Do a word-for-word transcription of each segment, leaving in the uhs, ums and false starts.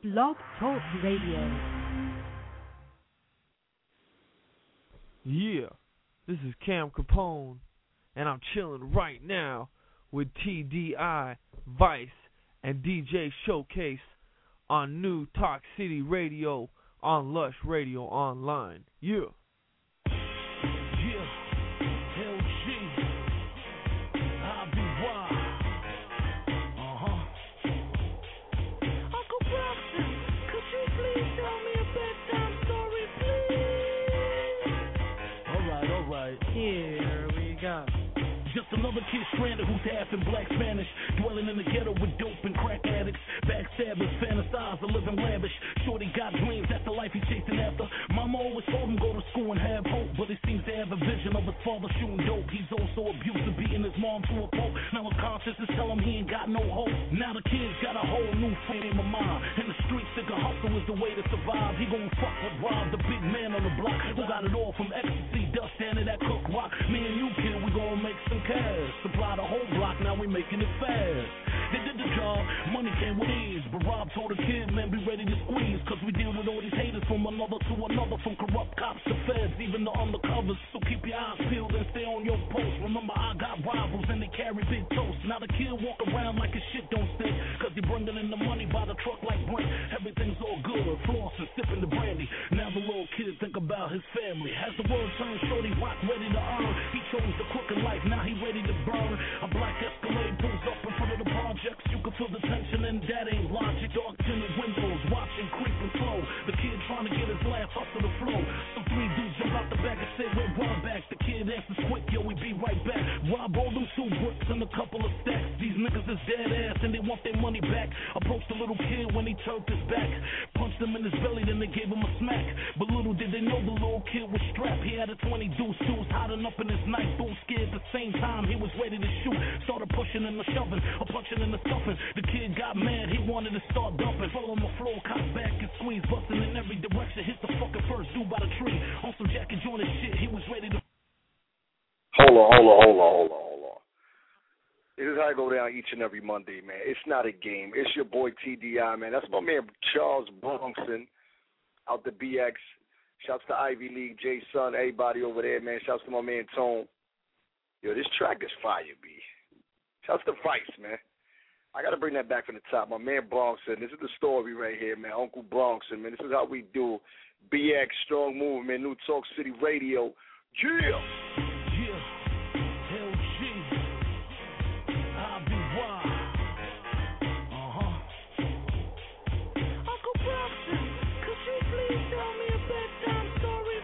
Blog Talk Radio. Yeah, this is Cam Capone, and I'm chilling right now with T D I, Vice, and D J Showcase on New Talk City Radio on Lush Radio Online. Yeah. Yeah. L G. I B Y. Uh-huh. Uncle Braxton, could you please tell me a bedtime story, please? Alright, alright. Here we go. Just another kid stranded who's half in black Spanish, dwelling in the ghetto with dope and crack addicts, backstabbers, fantasize of living lavish. Shorty got dreams, that's the life he's chasing after. Mama always told him go to school and have hope, but he seems to have a vision of his father shooting dope. He's also abusive, beating his mom to a pulp. Now his conscience is telling him he ain't got no hope. Now the kid's got a whole new frame of mind. In the streets, think a hustle is the way to survive. He gon' fuck with Rob, the big man on the block, who got it all from ecstasy, dust down to that cook rock. Me and you, kid, we gon' make some cash. Supply the whole block, now we making it fast. They did the job, money came with ease, but Rob told the kid, man, be ready to squeeze, cause we deal with all these haters from another to another, from corrupt cops to feds, even the undercovers. So keep your eyes peeled and stay on your post. Remember, I got rivals and they carry big toast. Now the kid walk around like his shit don't stink, cause he bringing in the money by the truck like Brent. Everything's all good, flossing, sipping the brandy. Now the little kid think about his family. Has the world turned shorty rock ready to earn? He chose the crooked life, now he ready to burn. A black Escalade pulls up in front of the projects. You can feel the tension and that ain't logic. Dark tinted windows, watching creep and flow. The kid trying to get his laugh up to the flow. Some three dudes jump out the back and say, we're Rob back. The kid answers quick, yo, we be right back. Rob rolled them two bricks and a couple of stacks. These niggas is dead ass and they want their money back. Approached the little kid when he turned his back. Punched him in his belly, then they gave him a smack. But little did they know the little kid was strapped. He had a twenty deuce, tools hiding up in his knife. Both scared at the same time, he was ready to shoot. Started pushing and the shoving, or punching and the stuffing. The kid got mad, he wanted to start dumping. Fell on the floor, caught back and squeezed, busting in every direction. Hit the fucking first dude by the tree. On some Jackie Joyner shit, he was ready to. Hold on, hold on, hold on, hold on, hold on. This is how I go down each and every Monday, man. It's not a game. It's your boy T D I, man. That's my man Charles Bronson out the B X. Shouts to Ivy League, J Sun, everybody over there, man. Shouts to my man Tone. Yo, this track is fire, B. Shouts to Vice, man. I got to bring that back from the top. My man Bronson, this is the story right here, man. Uncle Bronson, man. This is how we do. B X, Strong Movement, New Talk City Radio. Yeah. Yeah. L G. I B Y. Uh-huh. Uncle Bronson, could you please tell me a bedtime story,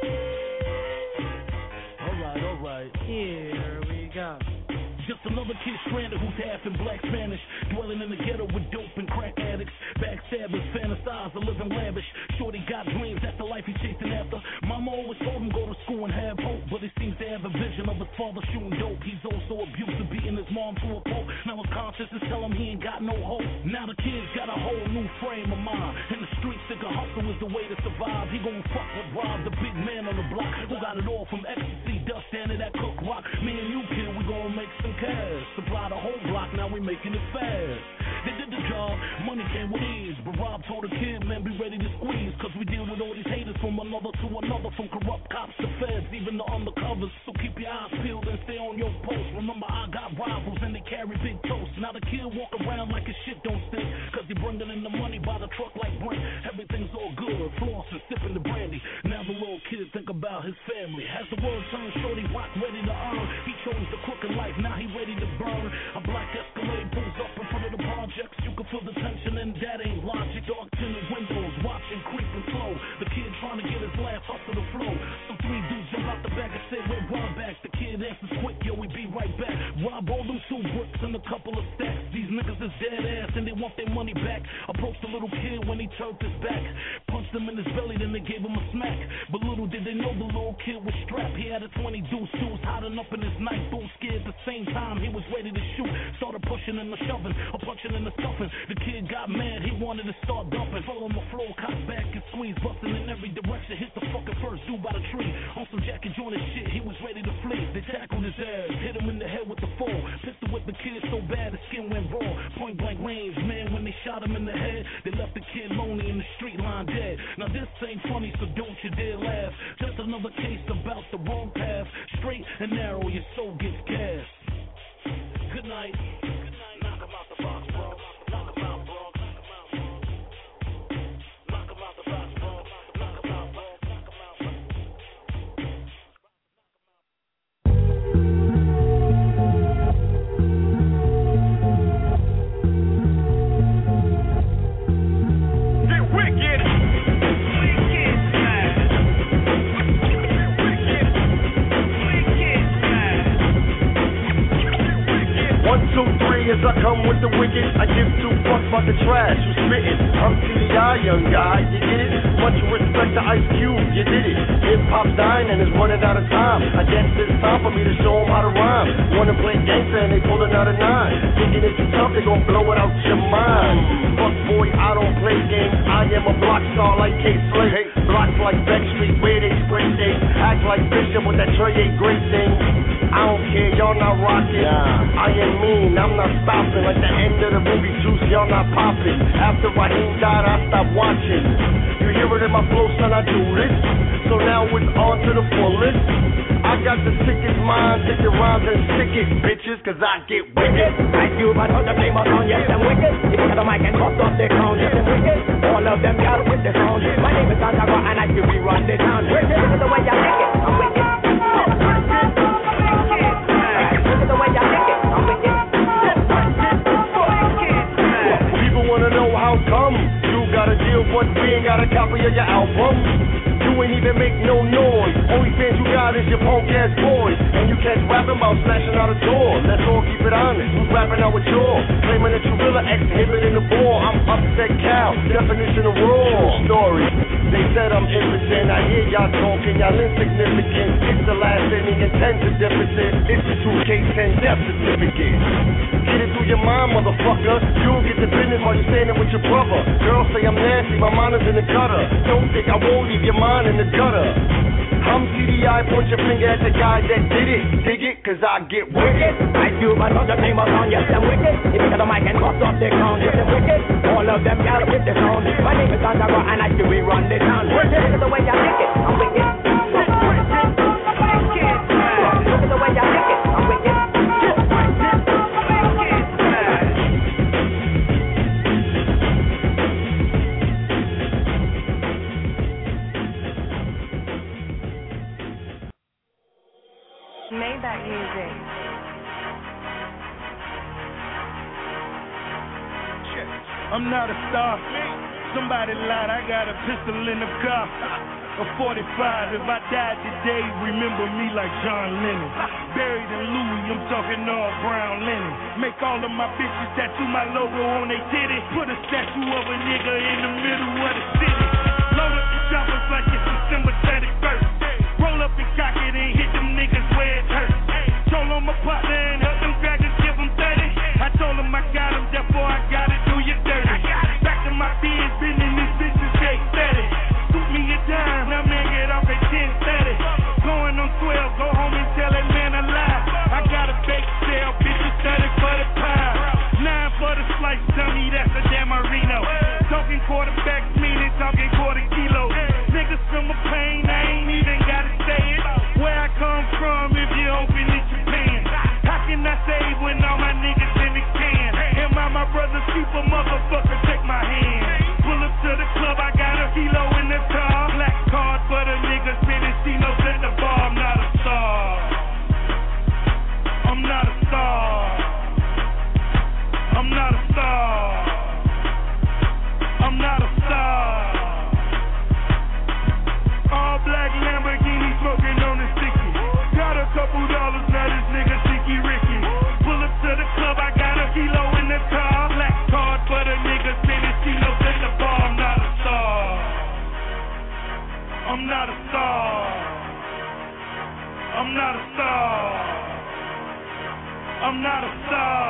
please? Alright, alright. Here we go. Just another kid stranded who's half in black Spanish, dwelling in the ghetto with dope and crack addicts, backstabbers, fantasize of living lavish. Shorty got dreams, that's the life he's chasing after. Mama always told him go to school and have hope, but he seems to have a vision of his father shooting dope. He's also abusive, beating his mom to a pulp. Now his conscience is telling him he ain't got no hope. Now the kid's got a whole new frame of mind. In the streets, think a hustle is the way to survive. He gon' fuck with Rob, the big man on the block, who got it all from ecstasy, dust down to that cook rock. Me and you, kid, we gon' make some cash. Supply the whole block, now we making it fast. They did the job, money came with ease, but Rob told the kid, man, be ready to squeeze, cause we deal with all these haters from another to another, from corrupt cops to feds, even the undercovers. So keep your eyes peeled and stay on your post. Remember, I got rivals and they carry big toast. Now the kid walk around like his shit don't stink, cause he bringing in the money by the truck like Brent. Everything's all good, flossing, sipping the brandy. Now the little kid think about his family. Has the world turned shorty rock ready to earn? He chose the crooked life, now he ready to burn. A black Escalade pulls up in front of the projects. You can feel the tension and that ain't logic. Dark tinted windows, watching creep and flow. The kid trying to get his laugh up to the flow. Some three dudes jump out the back and say, we're Rob back. The kid answers quick, yo, we be right back. Rob rolled them two bricks and a couple of stacks. These niggas is dead ass and they want their money back. Approached the little kid when he turned his back. Punched him in his belly, then they gave him a smack. But little did they know the little kid was strapped. He had a twenty deuce, tools hiding up in his knife. Both scared at the same time, he was ready to shoot. Started pushing and the shoving, or punching and the stuffing. The kid got mad, he wanted to start dumping. Fell on the floor, caught back and squeezed, busting in every direction. Hit the fucking first dude by the tree. On some Jackie Joyner shit, he was ready to flee. They tackled his ass, hit him in the head with the four. Pistol whipped the kid so bad his skin went raw. Point blank range, man, when they shot shot him in the head. They left the kid lonely in the street line dead. Now this ain't funny, so don't you dare laugh. Just another case about the wrong path. Straight and narrow, your soul gets cast. Good night. Knock him out the box, bro. Knock him out, bro. Knock him out the box, bro. Knock him out, bro. Knock him out, bro. Two, three, as I come with the wicked, I give two fucks about the trash, you spittin'. I'm T D I, young guy, you get it? Much respect to Ice Cube, you did it. Hip-hop's dying and it's running out of time. I guess it's time for me to show them how to rhyme. Wanna play gangster and they pullin' out a nine. Thinking it's too tough, they gon' blow it out your mind. Fuck boy, I don't play games. I am a block star like K-Slay. Hey, blocks like Backstreet, where they spray things. Act like Bishop with that Trey A. Great thing. I don't care, y'all not rockin'. Yeah. I am mean, I'm not stopping. Like the end of the movie Juice, y'all not popping. After Raheem died, I stopped watching. You hear it in my flow, son, I do this. So now it's on to the fullest. I got the sickest mind, take your rhymes and stick it, bitches, cause I get wicked. I do, but all the famous on, yes, I'm wicked. If you got the mic and bust off the crown, yes, I'm wicked. All of them got with the sound. My name is Santago and I feel we run the town. Wicked, look at the way I lick it, I'm wicked. People wanna know how come you got a deal, but we ain't got a copy of your album. You ain't even make no noise. Only fans you got is your punk ass boys. And you catch rapping about smashing out a door. Let's all keep it honest. Who's rapping out with your? Claiming that you really exhibiting the ball. I'm upset cow. Definition of raw story. They said I'm impotent. I hear y'all talking. Y'all insignificant. It's the last inning and ten's a deficit. It's the two K ten death certificate. Get it through your mind, motherfucker. You'll get the business while you're standing with your brother. Girls say I'm nasty. My mind is in the gutter. Don't think I won't leave your mind in the gutter. I'm T D I, point your finger at the guy that did it. Dig it, cause I get wicked. I do, but all the famous on, yes, I'm wicked. If you got the mic and bust off the crown, yes, I'm wicked. All of them got with the sound. My name is Santago and I feel we run the town. Wicked, look at the way I lick it, I'm wicked. Look at the way I lick it, I'm wicked. Maybach music. I'm not a star. Somebody lied, I got a pistol in the car. A forty-five, if I died today, remember me like John Lennon. Buried in Louis, I'm talking all brown linen. Make all of my bitches tattoo my logo on they titty. Put a statue of a nigga in the middle of the city. Load up the choppers like it's December thirty-first. Roll up and cock it and hit them niggas where it hurts. Told on my partner and help them dragons give them thirty. I told him I got him, therefore I gotta do you dirty. Back to my biz, been in these bitches, stay steady. Shoot me a dime, now man get off at ten thirty. Going on twelve, go home and tell that man I lied. I got a bake sale, bitches thirty for the pie. Nine for the slice, dummy, that's a damn Marino. Talking quarterbacks, meaning talking quarter kilos. Niggas from a pain, I ain't even gotta say it. Where I come from, if you open it, you paying. How can I save when all my niggas in the can? Am I my brother's keeper, motherfucker, take my hand. Pull up to the club, I got a kilo in the car. Black card for the niggas, Mendocinos at the bar. I'm not a star. I'm not a star. I'm not a star. I'm not a star. All black Lamborghini smoking on the sticky. Got a couple dollars, now this nigga Sticky Ricky. Pull up to the club, I got a kilo in the car. Black card for the niggas, Mendocinos at the bar. I'm not a star. I'm not a star. I'm not a star. I'm not a star.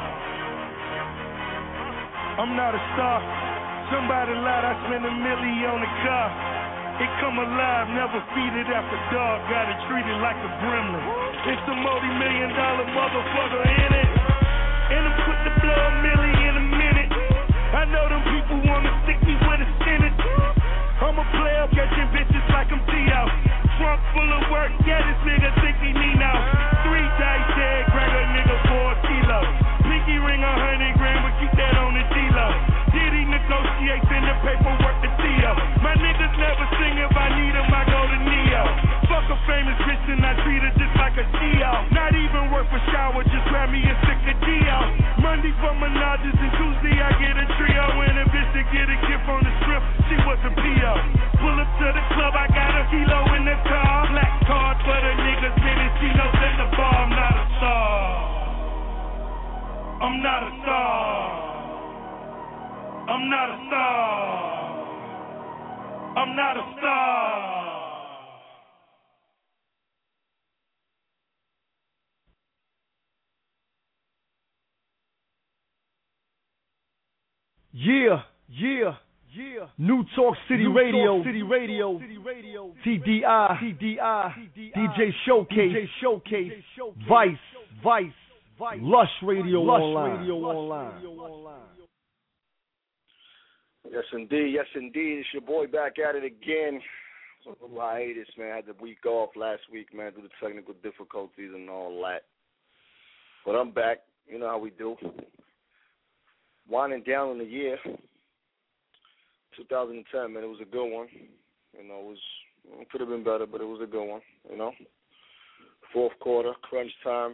I'm not a star. Somebody lied, I spent a milli on the car. It come alive, never feed it after dark. Gotta treat it like a gremlin. It's a multi-million dollar motherfucker in it. And I'm quick to blow a milli in a minute. I I know them people wanna stick me with a sentence. I'm a player catching bitches like I'm Theo. Trunk full of work, yeah, this nigga think he me now. Three dice head, grab a nigga for a kilo. Pinky ring a hundred grand, but keep that on the D-Lo. Diddy negotiates in the paperwork to Theo. My niggas never sing, if I need him, I go to Neo. Fuck a famous bitch and I treat her just like a Geo. Not even worth a shower, just grab me a stick of Dio. Monday for menages and Tuesday I get a trio. And a bitch to get a gift on the strip, she was a P O. Pull up to the club, I got a kilo in the car. Black card for the niggas, minutes, she knows in the bar. I'm not a star. I'm not a star. I'm not a star. I'm not a star. Yeah, yeah, yeah. New Talk City New Radio, Talk City Radio, City Radio, T D I, T D I, D J Showcase, D J Showcase, Vice, Vice, Vice, Lush Radio Lush Online. Radio Online. Yes, indeed. Yes, indeed. It's your boy back at it again. A little hiatus, man. I had the week off last week, man, due to technical difficulties and all that. But I'm back. You know how we do. Winding down in the year, two thousand ten, man, it was a good one. You know, it was it could have been better, but it was a good one. You know, fourth quarter, crunch time.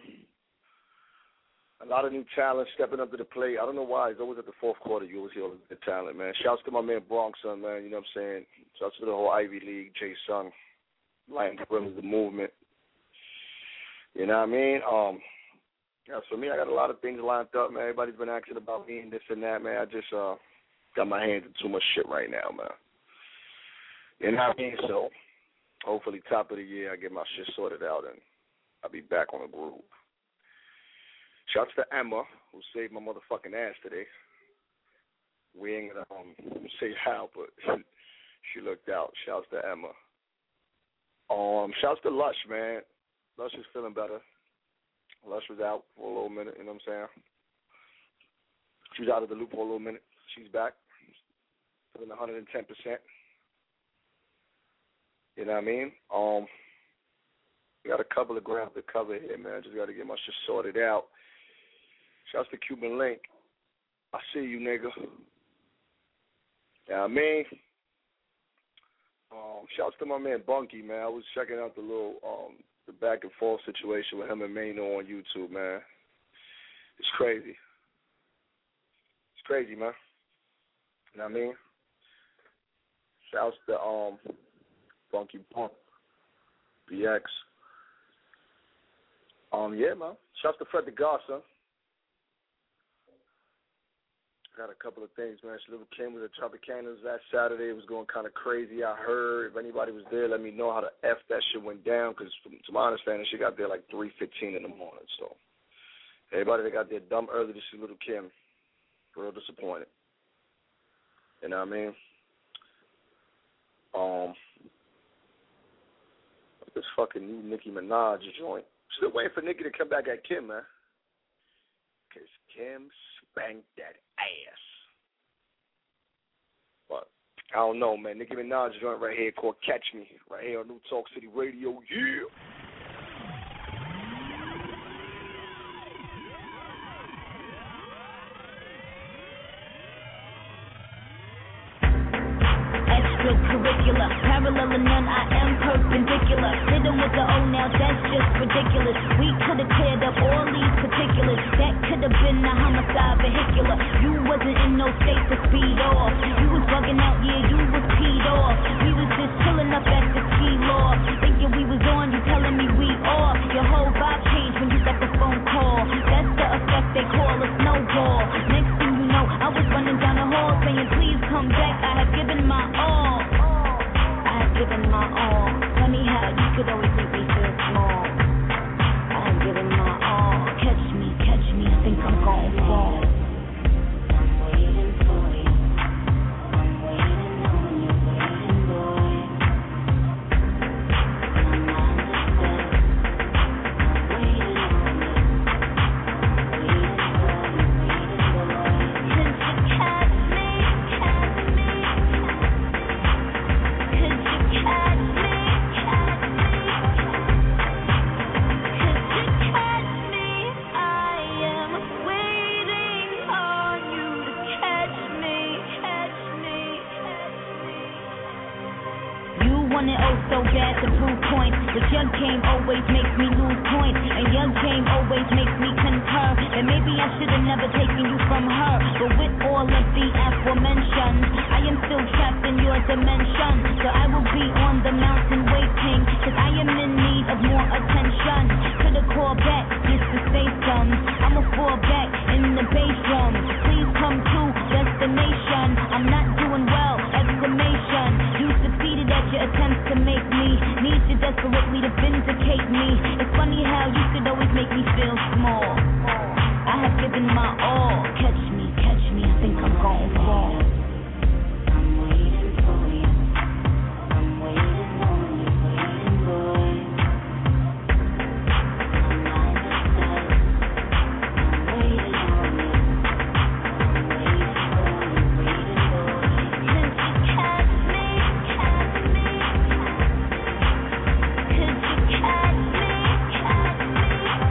A lot of new talent stepping up to the plate. I don't know why. It's always at the fourth quarter you always hear all the talent, man. Shouts to my man Bronx, son, man. You know what I'm saying? Shouts to the whole Ivy League, Jay Sun, Lion Brothers, the movement. You know what I mean? Um. Yeah, for me, I got a lot of things lined up, man. Everybody's been asking about me and this and that, man. I just uh, got my hands in too much shit right now, man. You know what I mean? So, hopefully, top of the year, I get my shit sorted out and I'll be back on the groove. Shouts to Emma, who saved my motherfucking ass today. We ain't gonna um, say how, but she looked out. Shouts to Emma. Um, shouts to Lush, man. Lush is feeling better. Lush was out for a little minute, you know what I'm saying? She was out of the loop for a little minute. She's back, feeling one hundred ten percent. You know what I mean? Um, we got a couple of ground to cover here, man. Just got to get my shit sorted out. Shouts to Cuban Link. I see you, nigga. You know what I mean? Um, shouts to my man Bunky, man. I was checking out the little um, the back and forth situation with him and Mano on YouTube, man. It's crazy. It's crazy, man. You know what I mean? Shouts to um, Bunky Punk, B X. Um, yeah, man. Shouts to Fred the Godson. Got a couple of things, man. Little Kim was at Tropicanas last Saturday. It was going kind of crazy. I heard. If anybody was there, let me know how the F that shit went down, because to my understanding, she got there like three fifteen in the morning. So everybody that got there dumb early to see Little Kim, real disappointed. You know what I mean? Um, this fucking new Nicki Minaj joint. Still waiting for Nicki to come back at Kim, man. Because Kim spanked that ass. But I don't know, man. Nicki Minaj joint right here called Catch Me, right here on New Talk City Radio. Yeah. Extracurricular, parallel and none, I am perpendicular. Sitting with the O now, that's just ridiculous. We could have cleared up all these particulars. That could have been a homicide vehicular. You wasn't in no state to speed off. You was bugging out, yeah, you was peed off. We was just chilling up at the ski law. Thinking we was on, you telling me we off. Your whole vibe changed when you got the phone call. That's the effect they call a snowball. Next thing you know, I was running down the hall saying, please come back, I have given my all. I have given my all. Funny how you could always make me feel small. I have given my all. Catch me, catch me, think I'm gon' fall. I'm waiting for you. want it oh so bad to prove points, but your game always makes me lose points, and your game always makes me concur. And maybe I should have never taken you from her, but with all of the aforementioned, I am still trapped in your dimension. So I will be on the mountain waiting, cause I am in need of more attention. Could've called back just to say some, I'ma fall back in the bass drum. Please come to destination, I'm not doing well, exclamation. You succeeded at your attempts to make me need you desperately to vindicate me. It's funny how you could always make me feel small. I have given my all. Catch me, catch me, I think I'm gon' fall. I'm waiting for you. I'm waiting on you, waiting, boy. I'm not I'm waiting on you. I'm waiting for you, waiting, boy. Since you catch me, catch me, could you catch me, catch me?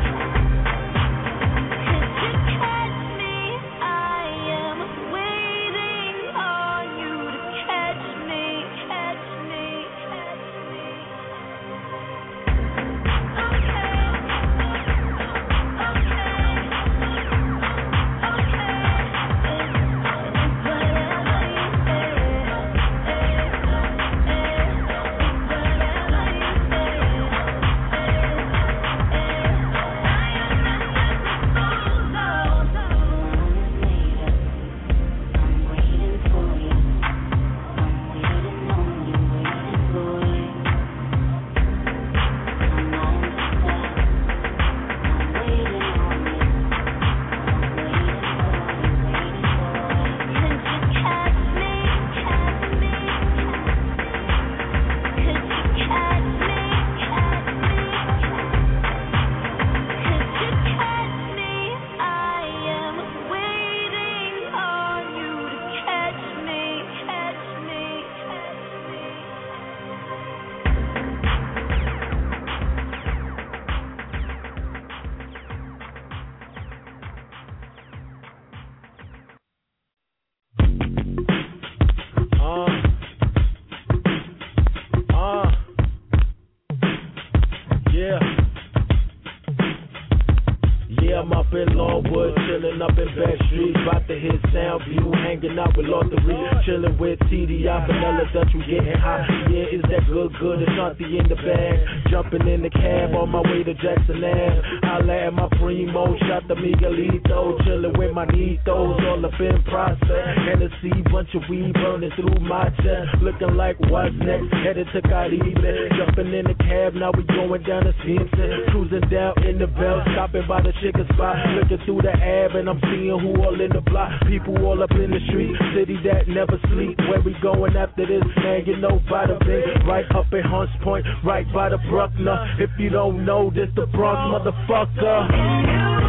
Chillin' with T D I, vanilla Dutch, we getting hot. Yeah, is that good, good? It's Shanti in the bag. Jumping in the cab on my way to Jackson Ave. Holla at my primo, shot the Miguelito. Chillin' with my Nitos, all up in process. Hennessy, bunch of weed burning through my chest. Looking like what's next, headed to Caribe. Jumping in the cab, now we going down the Simpson. Cruising down in the belt, stopping by the chicken spot. Looking through the ab, and I'm seeing who all in the block. People all up in the street, city that never sleep. Where we going after this, man, you know by the big. Right up at Hunts Point, right by the Bruckner. If you don't know, this the Bronx, motherfucker.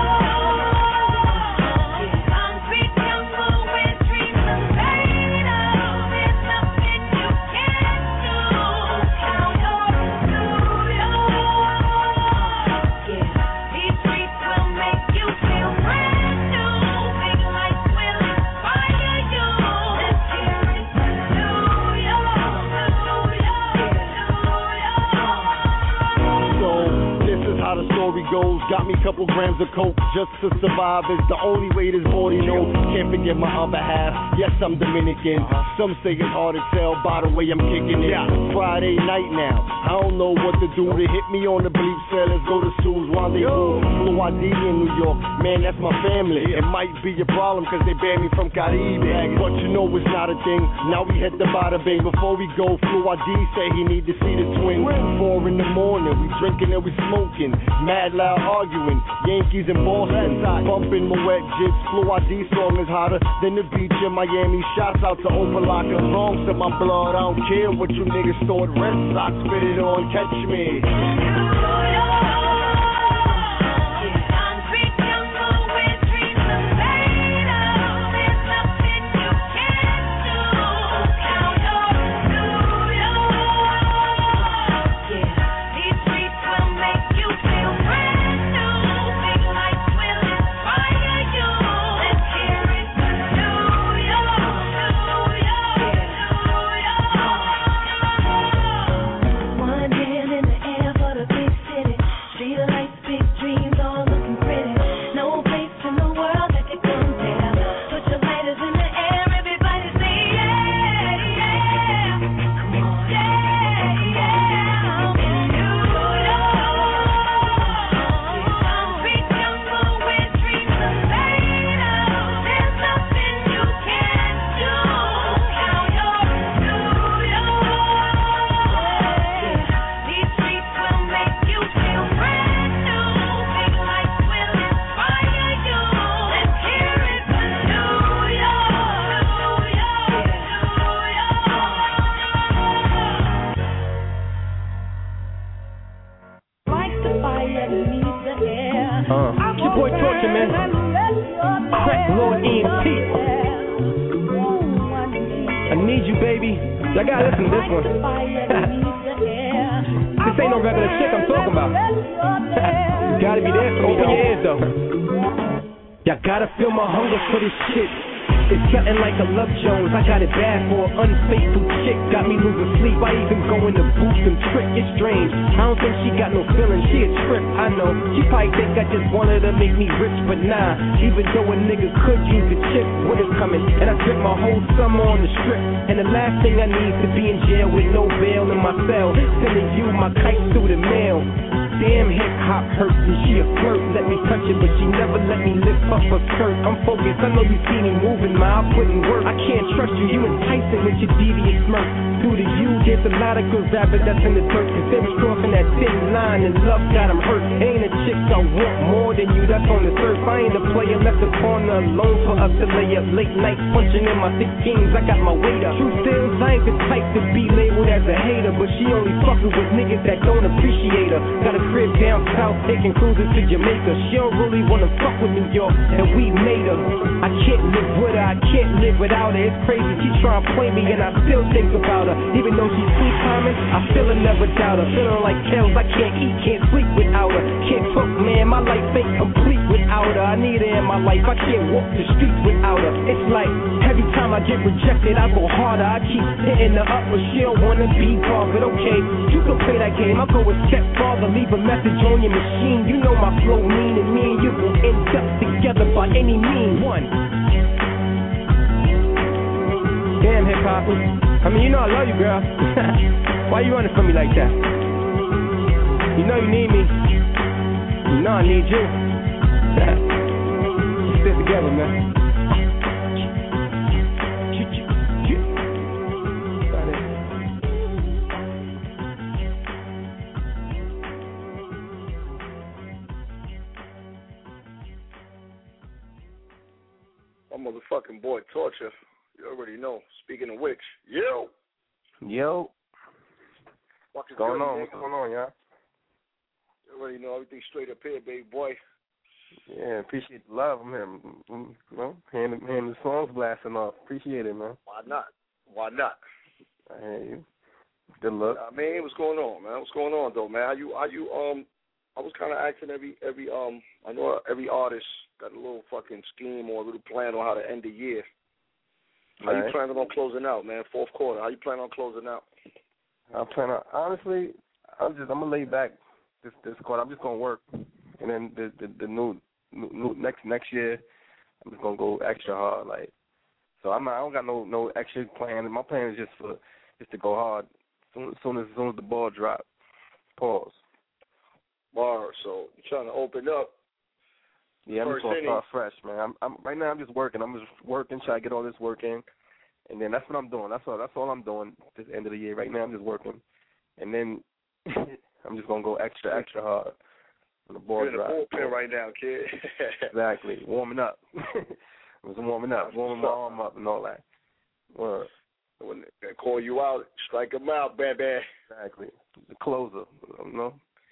Goes. Got me a couple grams of coke just to survive is the only way this body knows. Can't forget my other half. Yes, I'm Dominican. Some say it's hard to tell by the way I'm kicking it. Friday night now. I don't know what to do. They hit me on the bleep, said let's go to Sue's Rendezvous. Blue I D in New York. Man, that's my family. It might be a problem because they banned me from Caribe. But you know it's not a thing. Now we hit the bada bing. Before we go, Blue I D say he need to see the twins. Four in the morning. We drinking and we smoking. Mad loud arguing, Yankees in Boston, bumping my wet jits. Blue I D song is hotter than the beach in Miami. Shouts out to Opalaka, wrongs to my blood. I don't care what you niggas thought. Red Sox spit it on, catch me. I need you, baby. Y'all gotta listen to this one. This ain't no regular chick I'm talking about. You gotta be there for me. Open your ears, though. Y'all gotta feel my hunger for this shit. It's something like a Love Jones. I got it bad for an unfaithful chick. Got me losing sleep. I even go in the booth and trick. It's strange. I don't think she got no feeling. She a trip. I know. She probably think I just wanted to make me rich, but nah. Even though a nigga could use a chip, winter's coming, and I spent my whole summer on the strip. And the last thing I need is to be in jail with no bail in my cell. Sending you my kite through the mail. Damn, hip hop hurts and she a flirt. Let me touch it, but she never let me lift up her skirt. I'm focused, I know you see me moving, ma, I put in work. I can't trust you, you enticing with your devious smirk. Through to you, there's a lot of good rappers that's in the dirt. Cause they was crossing that thin line and love got them hurt. Ain't a chick I want more than you, that's on the surf. I ain't a player left upon the alone for us to lay up late nights punching in my sixteens. I got my weight up. True stills, I ain't the type to be labeled as a hater, but she only fucking with niggas that don't appreciate her. Got a crib down south, taking cruises to Jamaica. She don't really wanna fuck with New York, and we made her. I can't live with her, I can't live without her. It's crazy, she try to play me, and I still think about her. Even though she's sweet timing, I feel her, never doubt her. Feeling like Kells, I can't eat, can't sleep without her. Can't fuck, man, my life ain't complete without her. I need her in my life, I can't walk the streets without her. It's like every time I get rejected, I go harder. I keep hitting her up, but she don't wanna be bothered. Okay, you can play that game, I'll go a step farther, leave a message on your machine. You know my flow mean, and me and you will end up together by any means. One. Damn, hip hop. I mean, you know I love you, girl. Why you running from me like that? You know you need me. You know I need you. Let's stay together, man. Motherfucking boy Torture. You already know. Speaking of which, yo. Yo. What's going good, on? Nigga? What's going on, y'all? You already know everything straight up here, baby boy. Yeah, appreciate the love. I'm here. You know, hearing, hearing the songs blasting off. Appreciate it, man. Why not? Why not? I hear you. Good luck. I mean, what's going on, man? What's going on, though, man? How you? How you? Um, I was kind of asking every every um. I know every artist got a little fucking scheme or a little plan on how to end the year. How right. you planning on closing out, man? Fourth quarter. How you planning on closing out? I'm planning. Honestly, I'm just. I'm gonna lay back this this quarter. I'm just gonna work, and then the the, the new, new, new next next year, I'm just gonna go extra hard. Like, so I'm not. I don't got no no extra plan. My plan is just for just to go hard. Soon, soon as soon as the ball drop. Pause. Bar. So you're trying to open up. Yeah, I'm just gonna start fresh, man. I'm, I'm right now. I'm just working. I'm just working, trying to get all this work in, and then that's what I'm doing. That's all. That's all I'm doing this end of the year. Right now, I'm just working, and then I'm just gonna go extra, extra hard when the ball You're in drops. the bullpen right now, kid. Exactly, warming up. I was warming up, warming my arm up, and all that. Word. When they call you out, strike them out, baby. Exactly, the closer, you know.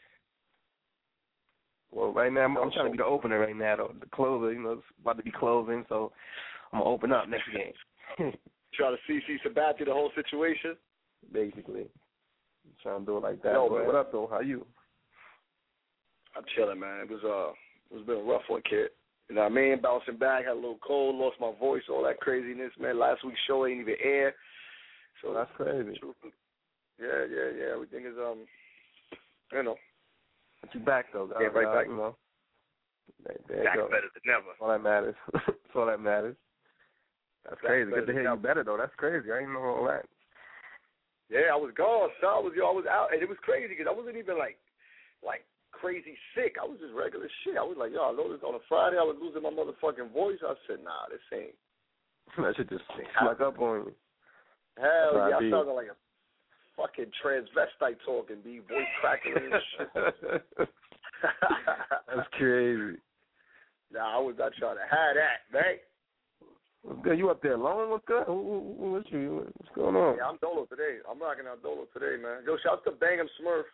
Well, right now, I'm, I'm trying to be the opener right now, though. The closer, you know, it's about to be closing, so I'm going to open up next game. Try to C C Sabathia the whole situation? Basically. I'm trying to do it like that. Yo, but what up, though? How you? I'm chilling, man. It was, uh, it was been a rough one, kid. You know what I mean? Bouncing back, had a little cold, lost my voice, all that craziness, man. Last week's show ain't even air. So that's crazy. Yeah, yeah, yeah. Everything is, um, you know. But you back, though. Yeah, right uh, back. You know. There, there back you go. better than ever. That's all that matters. That's all that matters. That's back crazy. Good to hear you better, though. That's crazy. I didn't know all that. Yeah, I was gone, son. I was, yo, I was out, and it was crazy because I wasn't even, like, like, crazy sick. I was just regular shit. I was like, yo, I noticed on a Friday I was losing my motherfucking voice. I said, nah, this ain't. That shit just snuck up on you. Hell yeah, I sounded like a fucking transvestite talking, be voice crackling and shit. That's crazy. Nah, I was not trying to have that, man. What's good? You up there alone? What's good? What's you? What's going on? Yeah, I'm Dolo today. I'm rocking out Dolo today, man. Yo, shout out to Bang'em Smurf.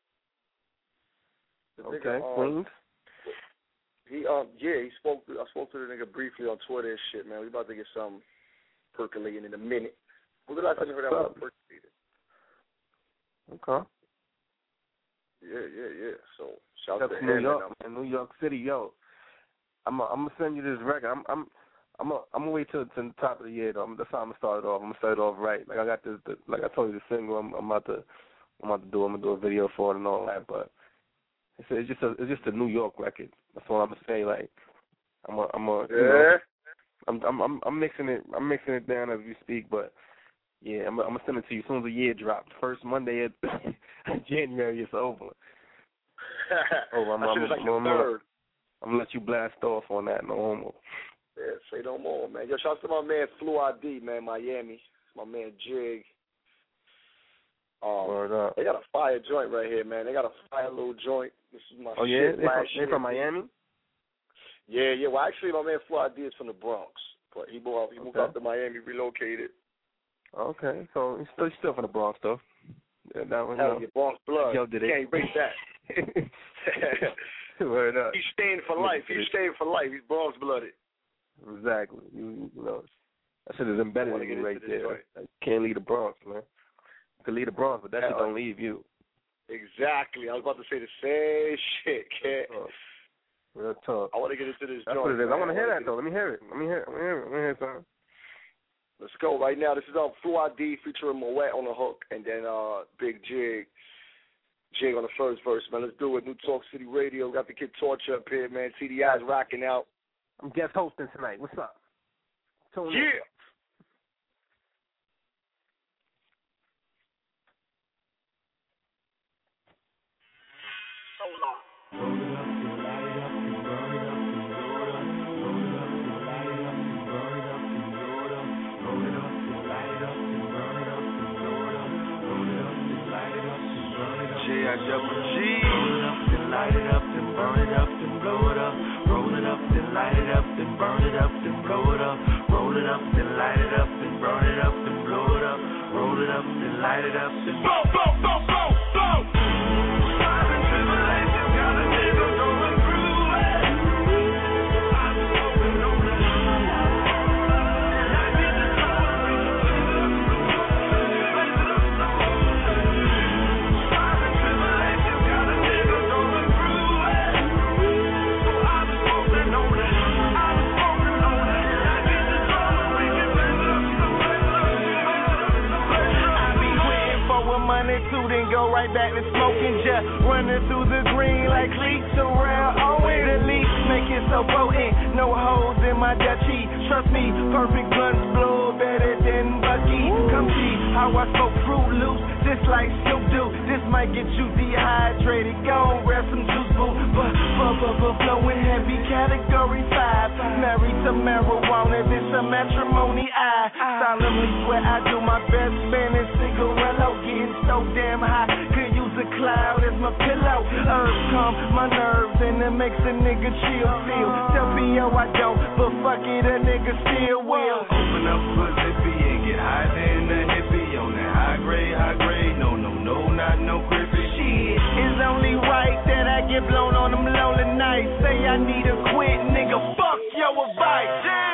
The okay, nigga, Queens. Um, he um yeah, he spoke. To, I spoke to the nigga briefly on Twitter and shit, man. We about to get something percolating in a minute. When was the last time you heard that one first beat? Okay. Yeah, yeah, yeah. So shout That's out to New him. York, and, man, New York City, yo. I'm a, I'm gonna send you this record. I'm I'm I'm a, I'm gonna wait till, till the top of the year though. I'm, that's how I'm gonna start it off. I'm gonna start it off right. Like I got this, the, like I told you, the single. I'm, I'm about to I'm about to do. I'm gonna do a video for it and all that. But it's, it's just a it's just a New York record. That's what I'm gonna say. Like I'm a I'm a yeah. you know, I'm I'm I'm I'm mixing it. I'm mixing it down as we speak. But yeah, I'm, I'm gonna send it to you as soon as the year drops. First Monday of January, it's over. Oh, I'm, I'm, it's like I'm, the I'm, third. I'm gonna let you blast off on that. No homo. Yeah, say no more, man. Yo, shout out to my man Flu I D, man, Miami. My man Jig. Um, Word up. They got a fire joint right here, man. They got a fire little joint. This is my oh, shit. yeah? They last from, year. they from Miami? Yeah, yeah. Well, actually, my man Flu I D is from the Bronx, but he moved, he moved okay. out to Miami, relocated. Okay, so he's still, he's still from the Bronx, though. Yeah, that was, Hell, no. your Bronx blood. Yo, did you it. can't erase that. Word up. He's staying for life. He's staying for life. He's Bronx blooded. Exactly. You, you know, that shit is embedded in you right there. Like, you can't leave the Bronx, man. You can leave the Bronx, but that Hell, shit don't leave you. Exactly. I was about to say the same shit, kid. Real talk. I want to get into this That's joint. what it is. Man. I want to hear that, get... though. Let me hear it. Let me hear it. Let me hear it. Let me hear it, son. Let's go right now. This is on Flu I D featuring Moet on the hook, and then uh, Big Jig. Jig on the first verse, man. Let's do it. New Talk City Radio. We got the Kid Torture up here, man. T D I's rocking out. I'm guest hosting tonight. What's up? Tune yeah. In. I double G. Roll it up, then light it up, then burn it up, then blow it up. Roll it up, then light it up, then burn it up, then blow it up. Roll it up, then light it up, then burn it up, then blow it up. Roll it up, then light it up, then blow, blow, blow, blow, blow. Trials and tribulations got a nigga going through it. I'm smoking on it. Money too, then go right back to smoking, just running through the green like cleats around Owen. The leaf make it so potent, no holes in my Dutchie. Trust me, perfect blunts blow better than Bucky. Come see how I smoke Fruit Loops, just like Snoop Doo. This might get you dehydrated, go and grab some juice, boo. But, but, but, but, flowing heavy, category five. Married to marijuana, this a matrimony. I solemnly swear I do my best, spinning cigarello, getting so damn high, could use a cloud as my pillow. Herbs calm my nerves and it makes a nigga chill, feel. Tell P O I don't, but fuck it, a nigga still will. Open up a zippy and get high than a hippie on that high grade, high grade. No, no, no, not no grippy. Shit, it's only right that I get blown on them lonely nights. Say I need a quit, nigga, fuck your advice. Yeah.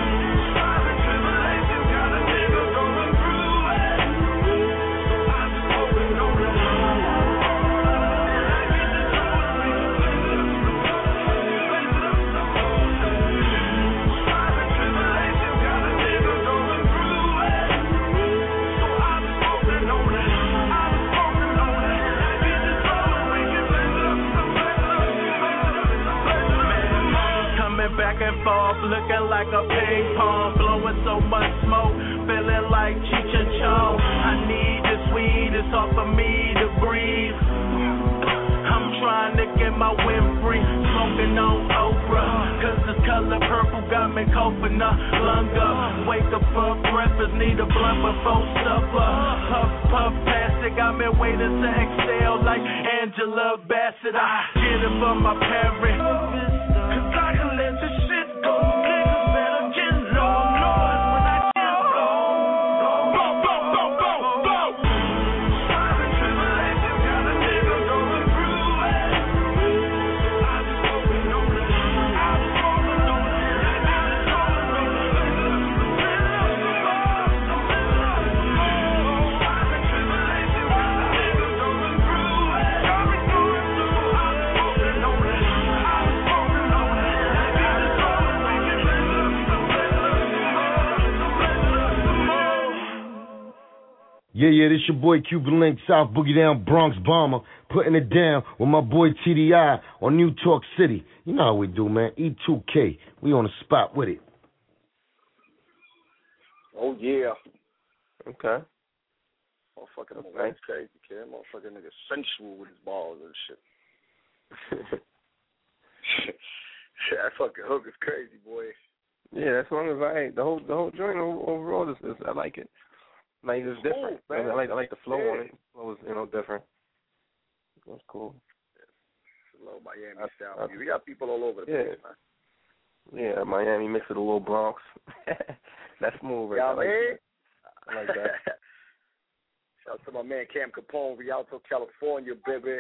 Back and forth, looking like a ping pong, blowing so much smoke, feeling like Cheech and Chong. I need this weed, it's hard for me to breathe. I'm trying to get my wind free, smoking on Oprah, cause this color purple got me coughing up, lung up. Wake up for breakfast, need a blunt before supper. Puff, puff, pass it, got me waiting to exhale like Angela Bassett. I get it for my parents. I can let the shit go. Niggas better get low, Lord, when I get low. Blow, blow, blow, blow, blow. Trials and tribulations got a nigga going through it. I'm smoking on it. I'm smoking on it. I'm smoking on it. Yeah, yeah, this your boy Cuban Link, South Boogie Down, Bronx Bomber, putting it down with my boy T D I on New Talk City. You know how we do, man. E two K, we on the spot with it. Oh, yeah. Okay. Motherfucking Okay. okay. crazy, kid. Motherfucking nigga sensual with his balls and shit. That fucking hook is crazy, boy. Yeah, as long as I the whole the whole joint overall is, is I like it. Like it's different. Cool, I like I like the flow yeah. on it. The flow is you know different. That's cool. It's a little Miami I, style. I, we got people all over the yeah. place, man. Yeah, Miami mixed with a little Bronx. That's smooth, right? Yeah, I like man. that. I like that. Shout out to my man Cam Capone, Rialto, California, baby.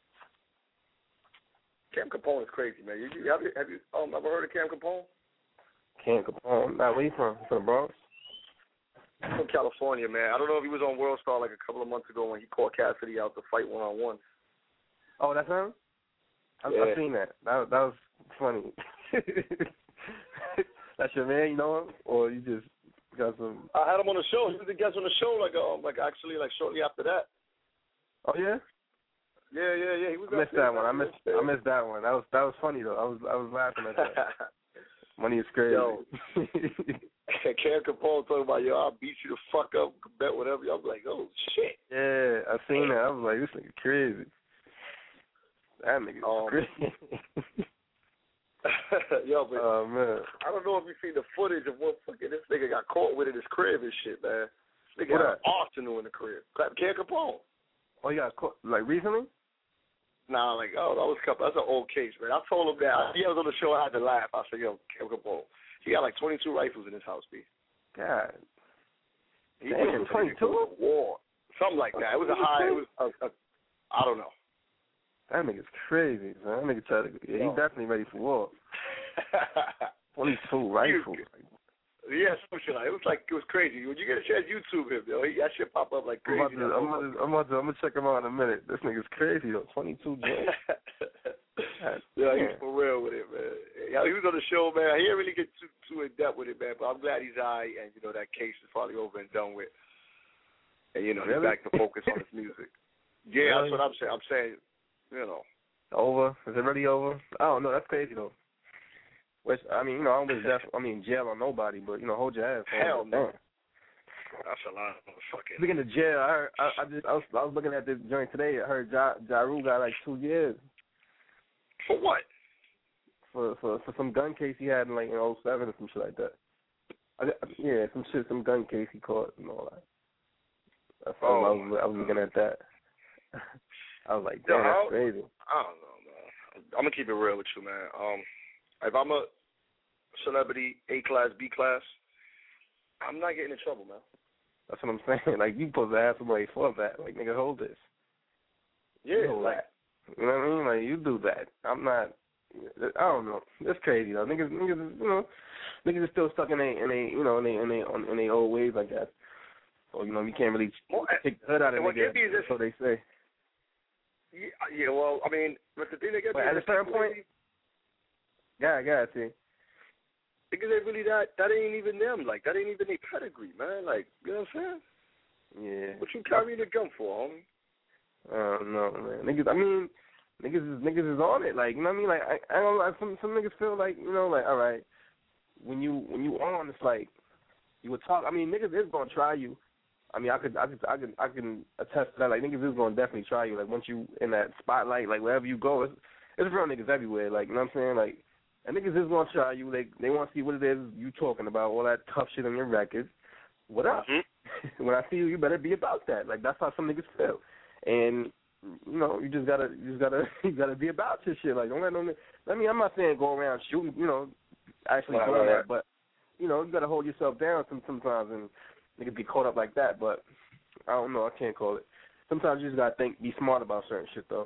Cam Capone is crazy, man. You, you, have you have you um, ever heard of Cam Capone? Cam Capone. Nah, where you from? From the Bronx? I'm from California, man. I don't know if he was on World Star like a couple of months ago when he called Cassidy out to fight one on one. Oh, that's him? I, Yeah. I seen that. That that was funny. That's your man, you know him, or you just got some? I had him on the show. He was a guest on the show, like um, like actually, like shortly after that. Oh yeah. Yeah, yeah, yeah. He was. I missed that one. I missed. I missed that one. That was that was funny though. I was I was laughing at that. Money is crazy. Yo, Cam Capone talking about, yo, I'll beat you the fuck up, bet whatever. I'm like, oh shit. Yeah, I seen that. I was like, this nigga crazy. That nigga Um, crazy. Yo, but oh man, I don't know if you seen the footage of what fucking this nigga got caught with in his crib and shit, man. This nigga What had that? an arsenal in the crib. Cam Capone. Oh, you got caught like recently? Nah, like, oh, that was a couple. That's an old case, man. I told him that. He was on the show. I had to laugh. I said, yo, Cam Capone. He got like twenty-two rifles in his house, B. God. He Damn, was twenty-two? War. Something like that. It was a high. It was a, a, I don't know. That nigga's crazy, man. That nigga tried to. Yeah, he No. definitely ready for war. twenty-two rifles. Yeah, some shit like it was like it was crazy. When you get a chance, YouTube him, yo. He, that shit pop up like I'm crazy. about, to, I'm, about to, I'm, about to, I'm gonna check him out in a minute. This nigga's crazy though. twenty-two J. Yeah, he was for real with it, man. Yeah, he was on the show, man. He didn't really get too too in depth with it, man. But I'm glad he's all right, and you know that case is probably over and done with. And you know Really? he's back to focus on his music. Yeah, Really? that's what I'm saying. I'm saying, you know. Over? Is it really over? I don't know. That's crazy though. Which I mean, you know, I don't wish death. I mean, jail on nobody, but you know, hold your ass. Hell no. Damn. That's a lot of fucking. Speaking of jail, I heard, I, I just I was, I was looking at this joint today. I heard Ja, Ja Rule got like two years For what? for for for some gun case he had in like in oh seven or some shit like that. I, yeah, some shit, some gun case he caught and all that. That's all. Oh, I was I was looking at that. I was like, damn, Yo, that's I- crazy. I don't know, man. I'm gonna keep it real with you, man. Um, if I'm a celebrity, A class, B class, I'm not getting in trouble, man. That's what I'm saying. Like, you supposed to ask somebody for that. Like, nigga, hold this. Yeah, You hold like, that. You know what I mean? Like, you do that. I'm not. I don't know. It's crazy though. Niggas, niggas, you know, niggas are still stuck in a, in a, you know, in a, in a, in a old ways, I guess. So you know, you can't really well, take the hood out of and what niggas. get me is this- So they say. yeah, yeah, well, I mean, but the thing that gets But me at is a certain point, yeah, I got see. because they really that that ain't even them. Like that ain't even their pedigree, man. Like you know what I'm saying? Yeah. What you carrying the gun for, homie? I don't know, man. Niggas, I mean, niggas is niggas is on it. Like, you know what I mean? Like, I, I don't know. Some some niggas feel like, you know, like, all right, when you when you on, it's like you would talk. I mean, niggas is gonna try you. I mean, I could I could I can I can attest to that. Like, niggas is gonna definitely try you. Like, once you in that spotlight, like wherever you go, it's it's real niggas everywhere. Like, you know what I'm saying? Like, and niggas is gonna try you. They they want to see what it is you talking about, all that tough shit on your records. What up? Mm-hmm. When I see you, you better be about that. Like, that's how some niggas feel. And you know, you just gotta, you just gotta, you gotta be about your shit. Like, don't let no. I mean, I'm not saying go around shooting, you know, actually Right, doing right, that, right. but you know, you gotta hold yourself down some, sometimes, and niggas be caught up like that. But I don't know, I can't call it. Sometimes you just gotta think, be smart about certain shit, though.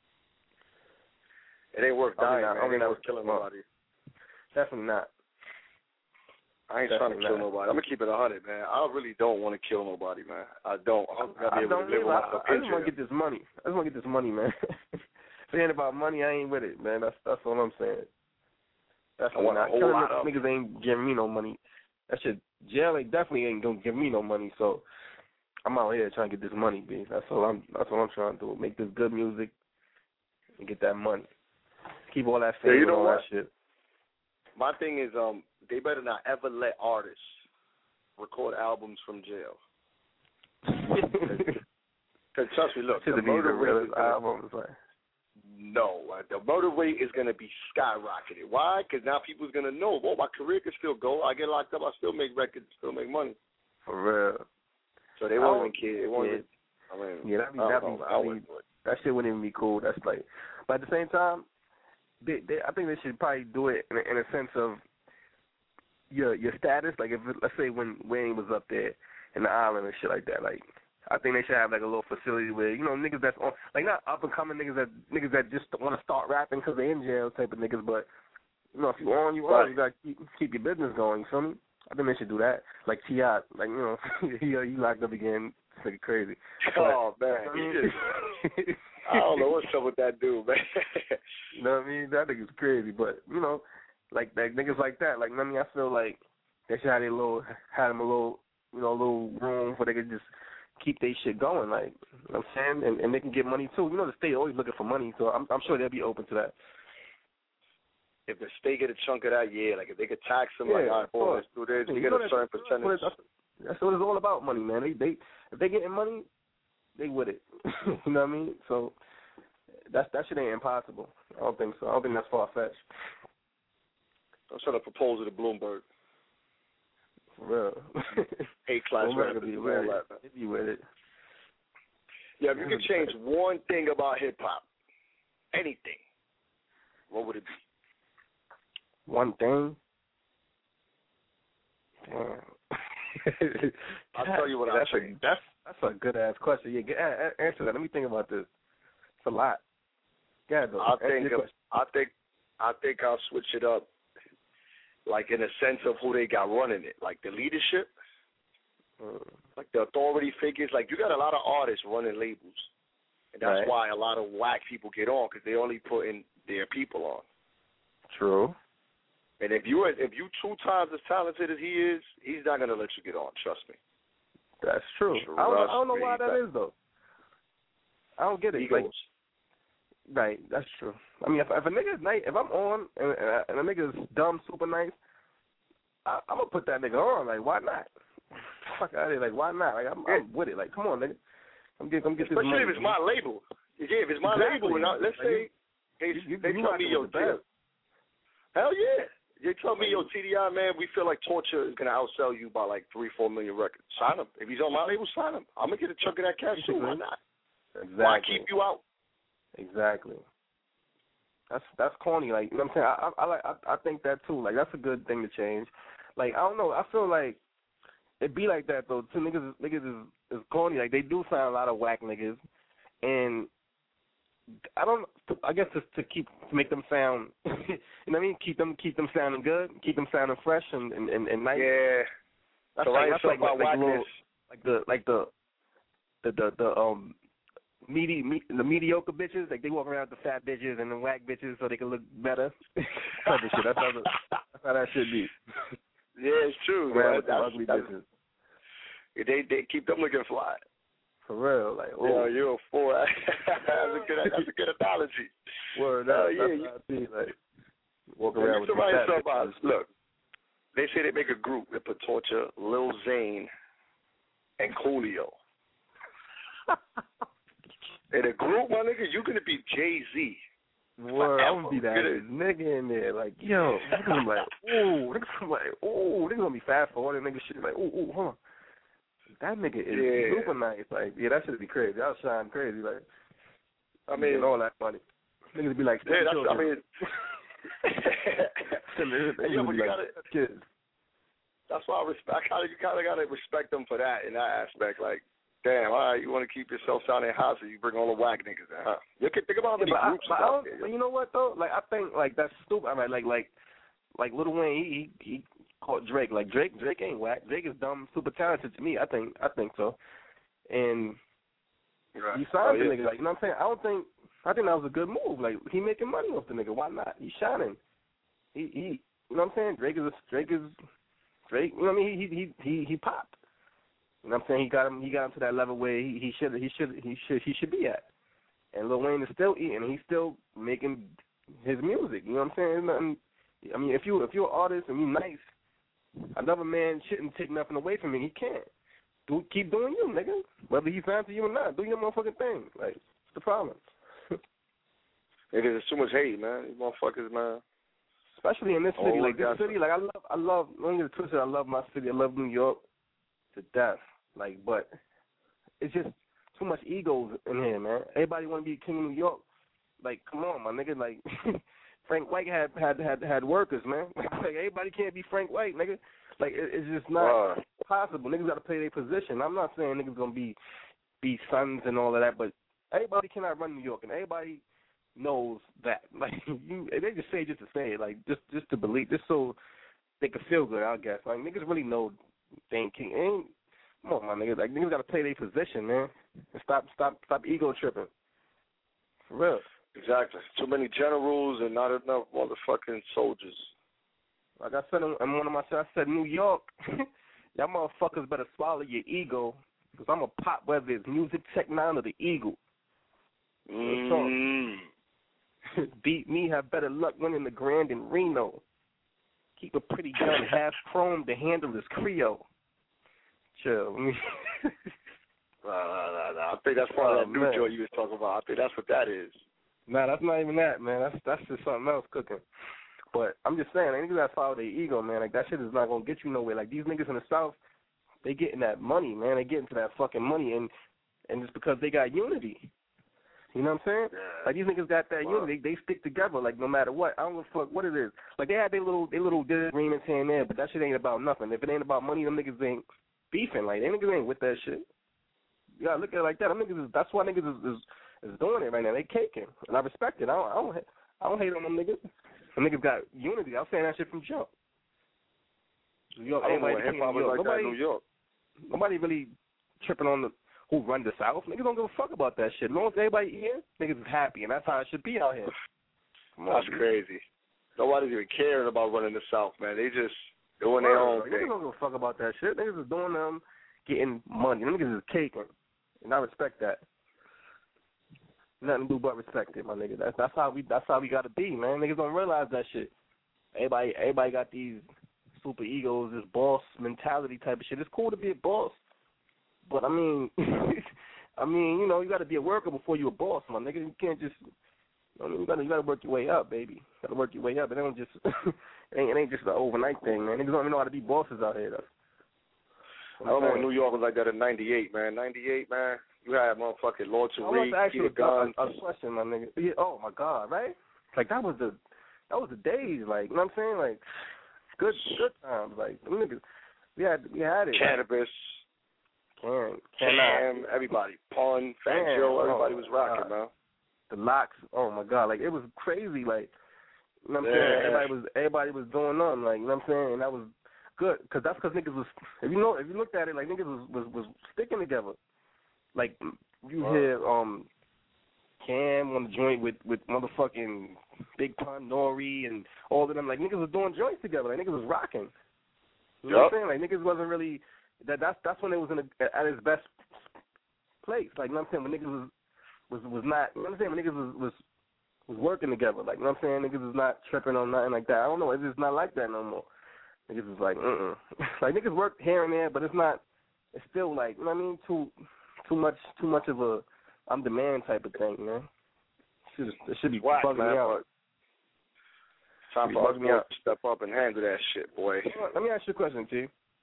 It ain't worth I mean, dying, not- man. I It mean, ain't not- worth killing well, nobody. Definitely not. I ain't Definitely trying to kill not. nobody. I'm gonna keep it a hundred, man. I really don't want to kill nobody, man. I don't. I'm gonna be I able don't to live either. with I, myself I just want injured. to get this money. I just want to get this money, man. If it ain't about money, I ain't with it, man. That's that's all I'm saying. Definitely want a not. whole Killing lot of niggas ain't giving me no money. That shit, jail ain't definitely ain't gonna give me no money. So I'm out here trying to get this money, B. That's all I'm. That's what I'm trying to do. Make this good music and get that money. Keep all that fame yeah, you and know all what? that shit. My thing is, um, they better not ever let artists record albums from jail. Because trust me, look, the murder rate is gonna, albums, like. no, uh, the murder rate is going to be skyrocketed. Why? Because now people's going to know, well, my career can still go. I get locked up, I still make records, still make money. For real. So they won't even care. They won't yeah. even, I mean, yeah, that'd be, I that'd don't be, know, I I mean, wouldn't do it. that shit wouldn't even be cool. That's like, but at the same time, they, they, I think they should probably do it in a, in a sense of your your status. Like, if let's say when Wayne was up there in the island and shit like that, like, I think they should have like a little facility where, you know, niggas that's on, like, not up and coming niggas that niggas that just want to start rapping because they're in jail type of niggas, but you know, if you on, you on, right. you gotta keep keep your business going. You feel me? I think they should do that. Like T I, like, you know, he he locked up again. It's like crazy. Oh man, I, he mean, just, I don't know what's up with that dude, man. You know what I mean? That nigga's crazy, but you know, like like niggas like that. Like, I mean, I feel like they should have a little, had them a little, you know, a little room where they could just keep their shit going. Like, you know what I'm saying, and and they can get money too. You know, the state always looking for money, so I'm I'm sure they'll be open to that. If the state get a chunk of that, yeah, like if they could tax them, Yeah, like, all right, of boy, course. let's do this, Yeah, we you get know a that's- certain that's what percentage. it's- That's what it's all about, money, man. They they if they getting money, they with it. You know what I mean? So that's that shit ain't impossible. I don't think so. I don't think that's far fetched. I'm trying to propose it to Bloomberg. For real. A class Bloomberg rappers be and with all it. that. They be with it. Yeah, if you could change one thing about hip hop, anything, what would it be? One thing. Damn. I'll tell you what that's I'll a, change. That's that's a good ass question. Yeah, get, a, a, answer that. Let me think about this. It's a lot. Yeah, though. I Answer think your question. I think I think I'll switch it up, like in a sense of who they got running it, like the leadership, Mm. like the authority figures. Like you got a lot of artists running labels, and that's Right. why a lot of whack people get on because they only putting their people on. True. And if you if you two times as talented as he is, he's not gonna let you get on. Trust me. That's true. I don't, I don't know why that is though. I don't get it. Egos. Like, right, that's true. I mean, if, if a nigga's nice, if I'm on and, and a nigga's dumb, super nice, I, I'm gonna put that nigga on. Like, why not? Fuck out of here. Like, why not? Like, I'm, I'm with it. Like, come on, nigga. I'm get, I'm get this Especially money. if it's my label. Yeah, if it's my Exactly. label, and I, let's Like, say they you, you, they you tell rocking me, yo, with the best. hell yeah. They tell me, yo, T D I, man, we feel like Torture is gonna outsell you by like three, four million records. Sign him. If he's on my label, sign him. I'm gonna get a chunk of that cash too. Why not? Exactly. Why keep you out? Exactly. That's that's corny. Like, you know what I'm saying? I I, I like I, I think that too. Like, that's a good thing to change. Like, I don't know. I feel like it be like that though. Two niggas niggas is, is corny. Like, they do find a lot of whack niggas, and I don't. I guess just to keep to make them sound, you know what I mean? Keep them keep them sounding good, keep them sounding fresh and and, and, and nice. Yeah. That's So like right that's like, about like, like, whackness. little, like the like the the the, the um. Medi- me, the mediocre bitches, like they walk around with the fat bitches and the whack bitches so they can look better. Type of shit. That's how, the, that's how that should be. Yeah, it's true. Around Man. with the That's, ugly that's, bitches. they they keep them looking fly. For real, like Yeah, oh, you're a fool. that's a good that's a good analogy. word Hell up. yeah, That's you- how I see, like walk Yeah, around you with the somebody fat somebody. bitches. Look, they say they make a group that put Torture, Lil Zane, and Coolio. In a group, my nigga, you're gonna be Jay Z. Word, I'm gonna be that Forever. nigga in there, like yo, niggas gonna be like, ooh, niggas gonna be like, ooh, niggas gonna be fast forwarding, niggas shit like, ooh, ooh, hold on, that nigga is Yeah. super nice, like yeah, that should be crazy. I'll shine crazy, like I mean, and all that money. Niggas be like, yeah, that's, I children. mean, Niggas yeah, be but you like, gotta. kids. That's why I respect. I kinda, you kind of gotta respect them for that in that aspect. Like, damn, all right, you want to keep yourself sounding hot, so you bring all the whack niggas in, huh? You can think about how many Yeah, but, I, groups but, is I out don't, there. but you know what though? Like I think like that's stupid. I mean, like like like Lil Wayne, he he, he caught Drake. Like Drake, Drake ain't whack. Drake is dumb, super talented to me. I think I think so. And Right. he signed Oh, the yeah. nigga. Like you know what I'm saying? I don't think I think that was a good move. Like he making money off the nigga. Why not? He's shining. He he. You know what I'm saying? Drake is a, Drake is Drake. You know what I mean? He he he he popped. You know what I'm saying? He got him. He got him to that level where he he should he should he should he should be at. And Lil Wayne is still eating. He's still making his music. You know what I'm saying? Nothing, I mean, if you if you're an artist and you nice, another man shouldn't take nothing away from you. He can't. Do keep doing you, nigga. Whether he's fans to you or not, do your motherfucking thing. Like, what's the problem? It is too much hate, man. These motherfuckers, man. Especially in this city, oh, like this city, like I love, I love. Don't get it twisted. I love my city. I love New York to death. Like, but it's just too much egos in here, man. Everybody want to be king of New York. Like, come on, my nigga. Like, Frank White had had had had workers, man. Like, everybody can't be Frank White, nigga. Like, it, it's just not uh, possible. Niggas got to play their position. I'm not saying niggas gonna be be sons and all of that, but everybody cannot run New York, and everybody knows that. Like, you, they just say it just to say it, like just just to believe, just so they can feel good, I guess. Like, niggas really know they ain't king. Ain't, come on, my niggas. Like, niggas got to play their position, man. And stop, stop, stop ego tripping. For real. Exactly. Too many generals and not enough motherfucking soldiers. Like I said in, in one of my shows, I said, New York, y'all motherfuckers better swallow your ego, because I'm a pop, whether it's music, Tech Nine, or the Eagle. Mm. Beat me, have better luck winning the Grand in Reno. Keep a pretty gun, half chrome, the handle is Creole. Chill. nah, nah, nah, nah. I think that's part of that new joint you was talking about. I think that's what that is. Nah, that's not even that, man. That's that's just something else cooking. But I'm just saying, niggas gotta follow their ego, man. Like, that shit is not gonna get you nowhere. Like, these niggas in the South, they getting that money, man. They getting to that fucking money, and and it's because they got unity. You know what I'm saying? Yeah. Like, these niggas got that wow. unity. They, they stick together, like, no matter what. I don't give a fuck what it is. Like, they had their little their little disagreements here and there, but that shit ain't about nothing. If it ain't about money, them niggas ain't beefing. Like, they niggas ain't with that shit. You gotta look at it like that. Them niggas is, that's why niggas is, is is doing it right now. They caking, and I respect it. I don't I don't, I don't hate on them niggas. Them niggas got unity. I was saying that shit from jump. New York, I don't know what hip hip-hop is like nobody, that in New York. Nobody really tripping on the who run the South. Niggas don't give a fuck about that shit. As long as everybody here, niggas is happy, and that's how it should be out here. Come on, that's dude. crazy. Nobody's even caring about running the South, man. They just doing their own like, thing. Niggas don't give a fuck about that shit. Niggas is doing them, getting money. Them niggas is caking, and I respect that. Nothing to do but respect it, my nigga. That's that's how we that's how we gotta be, man. Niggas don't realize that shit. Everybody everybody got these super egos, this boss mentality type of shit. It's cool to be a boss, but I mean, I mean, you know, you got to be a worker before you a boss, my nigga. You can't just, I mean, you gotta you gotta work your way up, baby. You gotta work your way up. It don't just it ain't it ain't just an overnight thing, man. Niggas don't even know how to be bosses out here, though. I don't know. New York was like that in ninety-eight, man. ninety-eight, man. You had motherfucking Lord Tariq, I want to ask you a, guns. a, a question, my nigga. Yeah, oh my God, right? Like that was the that was the days, like you know what I'm saying, like good good times, like them niggas. We had we had it. Cannabis, Can, Cam, everybody, Pun, Fat Joe, everybody oh, was rocking, God. man. The locks, oh my God, like it was crazy, like you know what I'm yeah. saying. Everybody was everybody was doing nothing, like you know what I'm saying, and that was good, cause that's cause niggas was if you know if you looked at it, like niggas was was, was sticking together. Like you wow. hear um Cam on the joint with, with motherfucking Big Pun, Nori, and all of them. Like niggas was doing joints together. Like niggas was rocking. You know yep. what I'm saying? Like niggas wasn't really that. That's that's when it was in a, at its best place. Like you know what I'm saying? When niggas was was was not. You know what I'm saying? When niggas was was was working together. Like you know what I'm saying? Niggas was not tripping on nothing like that. I don't know. It's just not like that no more. Niggas was like, uh, uh like niggas work here and there, but it's not. It's still like you know what I mean? Too. Too much, too much of a I'm the man type of thing, man. It should, it should be Whack, bugging man, me out. Time for us to step up and handle that shit, boy. Let me ask you a question, T.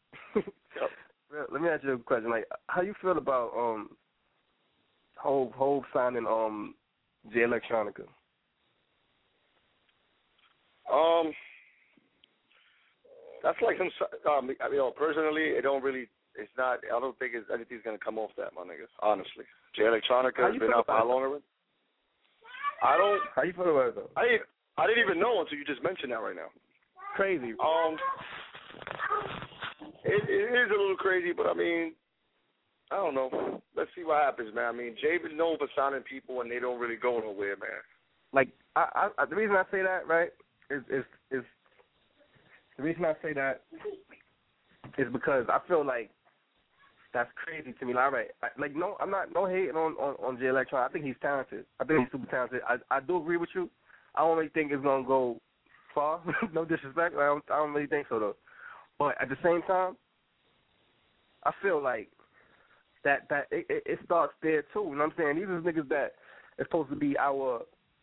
Yep. Let me ask you a question. Like, how you feel about um, Hove Hove signing um, Jay Electronica? Um, that's like some. Um, I mean, personally, it don't really. It's not. I don't think it's, anything's gonna come off that, my niggas. Honestly, Jay Electronica has been out for how long already? I don't. How you feel about it though? I didn't. I didn't even know until you just mentioned that right now. Crazy. Um, it, it is a little crazy, but I mean, I don't know. Let's see what happens, man. I mean, Jay been known for signing people and they don't really go nowhere, man. Like, I, I, the reason I say that, right, is is is the reason I say that is because I feel like that's crazy to me. Like, all right, I, like no, I'm not no hating on on, on Jay Electron. I think he's talented. I think he's super talented. I I do agree with you. I don't really think it's gonna go far. No disrespect. I don't, I don't really think so though. But at the same time, I feel like that that it, it, it starts there too. You know what I'm saying? These are niggas that are supposed to be our,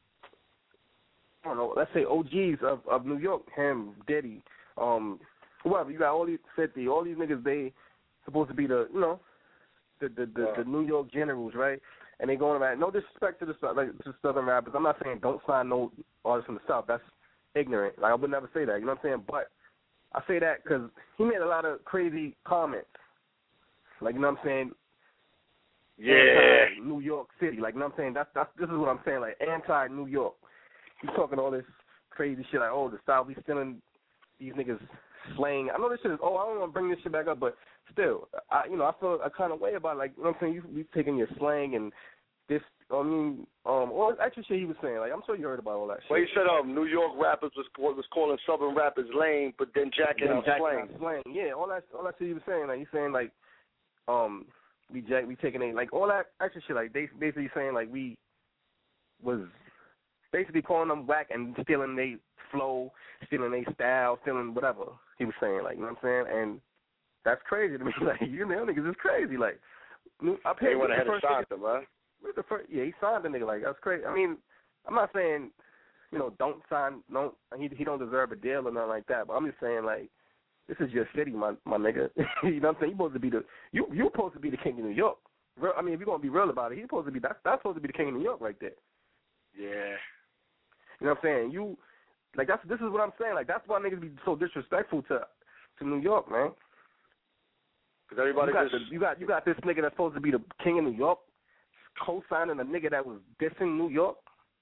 I don't know, let's say O Gs of, of New York. Him, Diddy, um, whoever. You got all these fifty, all these niggas. They supposed to be the, you know, the the the, yeah. the New York generals, right? And they going around. No disrespect to the like to Southern rappers. I'm not saying don't sign no artists from the South. That's ignorant. Like I would never say that. You know what I'm saying? But I say that because he made a lot of crazy comments. Like, you know what I'm saying? Yeah. New York City. Like, you know what I'm saying? That's that's this is what I'm saying. Like, anti-New York. He's talking all this crazy shit. Like, oh, the South, we stealing these niggas slang. I know this shit is. Oh, I don't want to bring this shit back up, but still, I you know I feel a kind of way about it. Like, you know what I'm saying? You you taking your slang and this. I mean, um, all actually shit he was saying. Like, I'm sure you heard about all that shit. Well, he said um, New York rappers was was calling Southern rappers lame, but then jacking yeah, out slang. slang. Yeah, all that all that shit he was saying. Like, he's saying like, um, we jack, we taking a like all that extra shit. Like, they basically saying like we was basically calling them whack and stealing their flow, stealing their style, stealing whatever he was saying. Like, you know what I'm saying? And that's crazy to me. Like, you know, niggas is crazy. Like, I paid they went ahead and signed them, huh? The first, yeah, he signed the nigga. Like, that's crazy. I mean, I'm not saying, you know, don't sign, don't he he don't deserve a deal or nothing like that. But I'm just saying, like, this is your city, my my nigga. You know what I'm saying? You supposed to be the you you supposed to be the king of New York. Real, I mean, if you're gonna be real about it, he's supposed to be that's that's supposed to be the king of New York right there. Yeah. You know what I'm saying? You like that's this is what I'm saying. Like, that's why niggas be so disrespectful to to New York, man. Because everybody you got, just the, you got you got this nigga that's supposed to be the king of New York, co-signing a nigga that was dissing New York.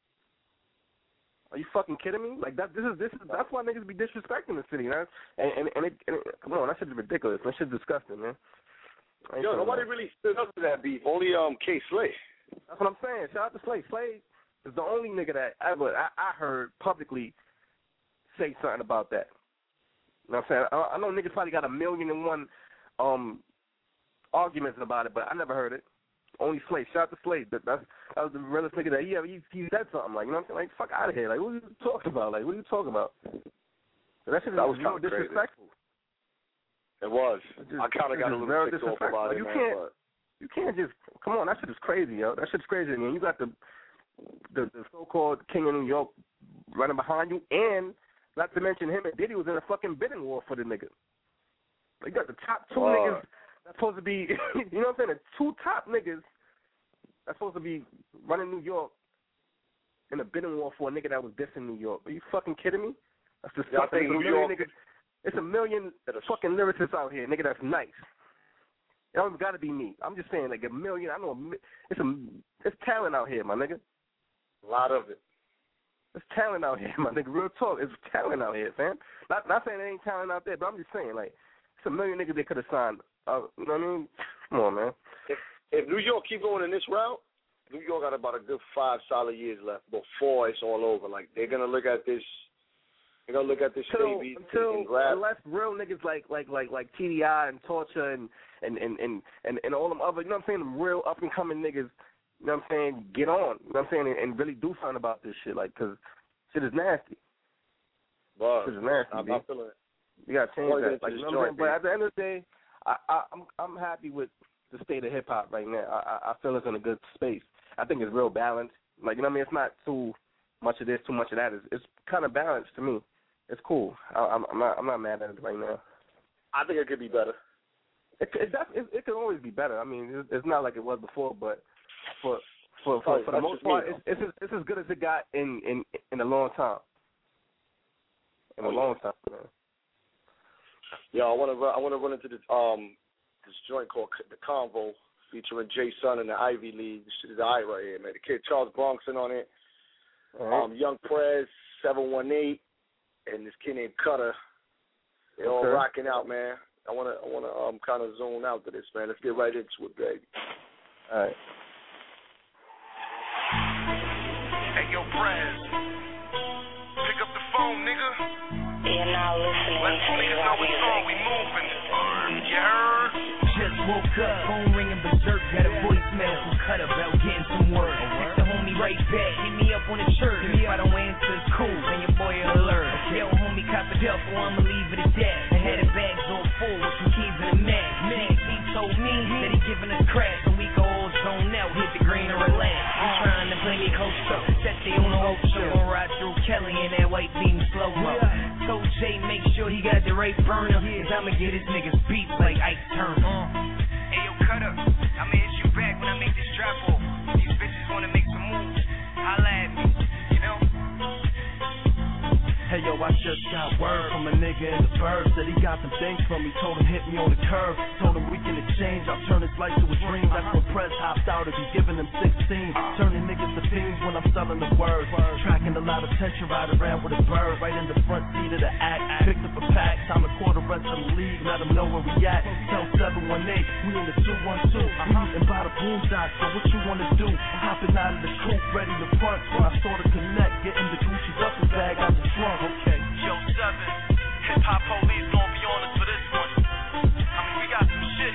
Are you fucking kidding me? Like that? This is this is that's why niggas be disrespecting the city, man. And and and, it, and it, come on, that shit is ridiculous. That shit's disgusting, man. Yo, nobody that. really stood up to that beef. Only um K Slay. That's what I'm saying. Shout out to Slay. Slay is the only nigga that ever I, I heard publicly say something about that. You know what I'm saying? I, I know niggas probably got a million and one um arguments about it, but I never heard it. Only Slay. Shout out to Slay. That, that's, that was the realest nigga that he ever he, he said something like, you know what I'm saying? Like, fuck out of here. Like, what are you talking about? Like, what are you talking about? So that shit that was real disrespectful. It was. It just, I kind of got a little ticked off about like, it, you man. Can't, but. You can't just come on. That shit is crazy, yo. That shit's crazy. I mean, you got the the, the so-called king of New York running behind you, and not to mention him and Diddy was in a fucking bidding war for the nigga. Like, you got the top two wow. niggas that's supposed to be, you know what I'm saying? The two top niggas that's supposed to be running New York in a bidding war for a nigga that was dissing New York. Are you fucking kidding me? That's just yeah, I think New York. Niggas, it's a million fucking lyricists out here, nigga. That's nice. It don't got to be me. I'm just saying, like a million. I know a, it's a it's talent out here, my nigga. A lot of it. There's talent out here, my nigga. Real talk. It's talent out here, fam. Not not saying there ain't talent out there, but I'm just saying, like, it's a million niggas they could have signed. Uh, you know what I mean? Come on, man. If if New York keep going in this route, New York got about a good five solid years left before it's all over. Like, they're gonna look at this. They're gonna look at this until, baby until and grab. Unless real niggas like like like like T D I and Torture and and and and and, and all them other, you know what I'm saying, them real up and coming niggas. You know what I'm saying? Get on. You know what I'm saying? And, and really do something about this shit, like, cause shit is nasty. But shit is nasty. I'm B. not feeling it. You gotta change Boy, that. Like, you know what I'm saying? But at the end of the day, I, I I'm I'm happy with the state of hip hop right now. I I feel it's in a good space. I think it's real balanced. Like, you know what I mean? It's not too much of this, too much of that. It's, it's kind of balanced to me. It's cool. I, I'm, I'm not I'm not mad at it right now. I think it could be better. It it, it, it could always be better. I mean, it's, it's not like it was before, but for for for, oh, for the most part, it's, it's as, it's as good as it got in in in a long time. In a oh, long yeah. time, man. Yeah, I want to I want to run into this um this joint called The Convo featuring Jay Sun and the Ivy League. This shit is all right right here, man. The kid Charles Bronson on it. Uh-huh. Um, Young Prez seven one eight. And this kid named Cutter, they're all okay. rocking out, man. I wanna, I wanna, um, kind of zone out to this, man. Let's get right into it, baby. All right. Hey, yo, Prez, pick up the phone, nigga. You're now listening Let to niggas know what's on. We moving. You heard? Just woke up, phone ringing berserk. Got a voicemail from Cutter about getting some work. Text the homie right back, hit me up on the church. If I don't answer, it's cool, then your boy alert. Yo, homie, cop a duffel, I'ma leave it at that. I had a bags all full with some keys in the mag. Man, he told me that he giving us crap, so we go all zone out, hit the green and relax. He's trying to play me close up, set they on the whole show. Gonna ride through Kelly in that white beam slow-mo. Told Jay, make sure he got the right burner, cause I'ma get his niggas beats like Ike Turner. Uh. Hey, yo, Cutter, I'ma hit you back when I make this drop off. These bitches wanna make some moves, holla at me, you know? Hey yo, I just got word from a nigga in the burbs. Said he got some things from me, told him hit me on the curb. Told him we can exchange, I'll turn his life to a dream. That's when Press hopped out and be giving him sixteen. Turning niggas to fiends when I'm selling the word. Tracking a lot of attention, ride around with a bird. Right in the front seat of the act, picked up a pack. Time to call the rest of the league, let them know where we at. Tell seven one eight, we in the two one two. And by the boom dock, so what you wanna do? Hopping out of the coupe, ready to front. When I saw the connect, getting the Gucci duffel bag out the trunk. Okay. Yo, seven, hip hop police gon' be on us for this one. I mean, we got some shit.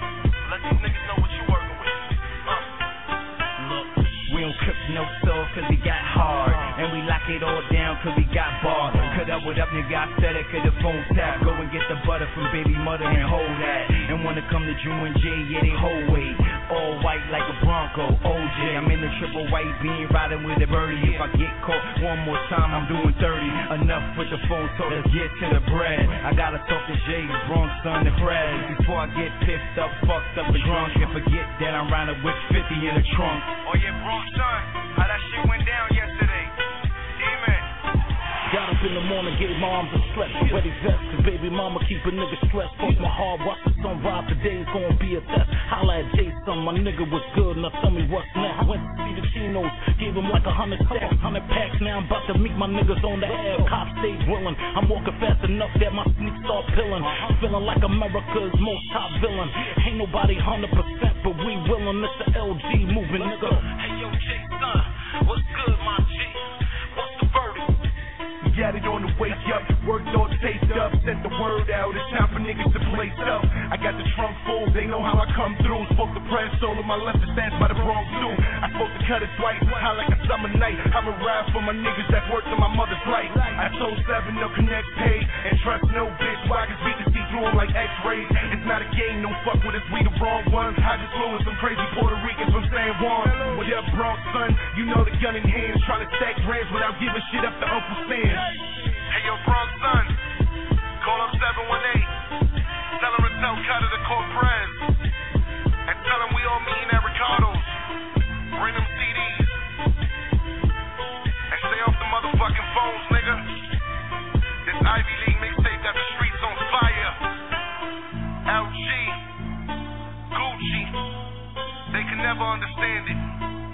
Let these niggas know what you working with. Uh. Look, we don't cook no stove cause we got hard. And we lock it all down cause we got bars. Cut up what up, nigga, I said it cause the phone tap. Go and get the butter from baby mother and hold that. And wanna come to Drew and J, yeah, they whole weight. All white like a Bronco, O J. I'm in the triple white bean, riding with a birdie. If I get caught one more time, I'm doing thirty. Enough with the phone talk, let's get to the bread. I gotta talk to Jay, Bronx, son, the Fred. Before I get pissed up, fucked up, and drunk. And forget that I'm riding with fifty in the trunk. Oh yeah, Bronx, son, how that shit went down yesterday. D-Man. Got up in the morning, gave moms a stretch, ready vest, cause baby mama keep a nigga stressed. Fuck my hard, watch the sunrise, today's gonna be a test. Holla at Jason, my nigga was good, now tell me what's next. Went to see the Chinos, gave him like a hundred stacks, hundred packs, now I'm about to meet my niggas on the air. Cops stay drilling, I'm walking fast enough that my sneaks start peeling. Feeling like America's most top villain. Ain't nobody hundred percent, but we willing, it's the L G moving, nigga. Hey yo, Jason, what's good, my G? What's the verdict? Got it on the wake up, worked all taped up, sent the word out, it's time for niggas to play up. I got the trunk full, they know how I come through. Spoke the press, soul of my left, it stands by the Bronx too. I spoke to cut it twice, high like a summer night. I'ma ride for my niggas that worked on my mother's life. I told seven, no connect, pay, and trust no bitch. Why? Cause we can see through them like x-rays. It's not a game, no fuck with us, we the wrong ones. I just flew with some crazy Puerto Ricans from San Juan. What up, Bronx, son? You know the gun in hand, trying to stack grams without giving shit up to Uncle Sam. Hey yo, Bronx, son, call up seven one eight. Tell him to tell Cutter to call Prez. And tell him we all meeting at Ricardo's. Bring them C Ds. And stay off the motherfucking phones, nigga. This Ivy League mixtape got the streets on fire. L G, Gucci, they can never understand it.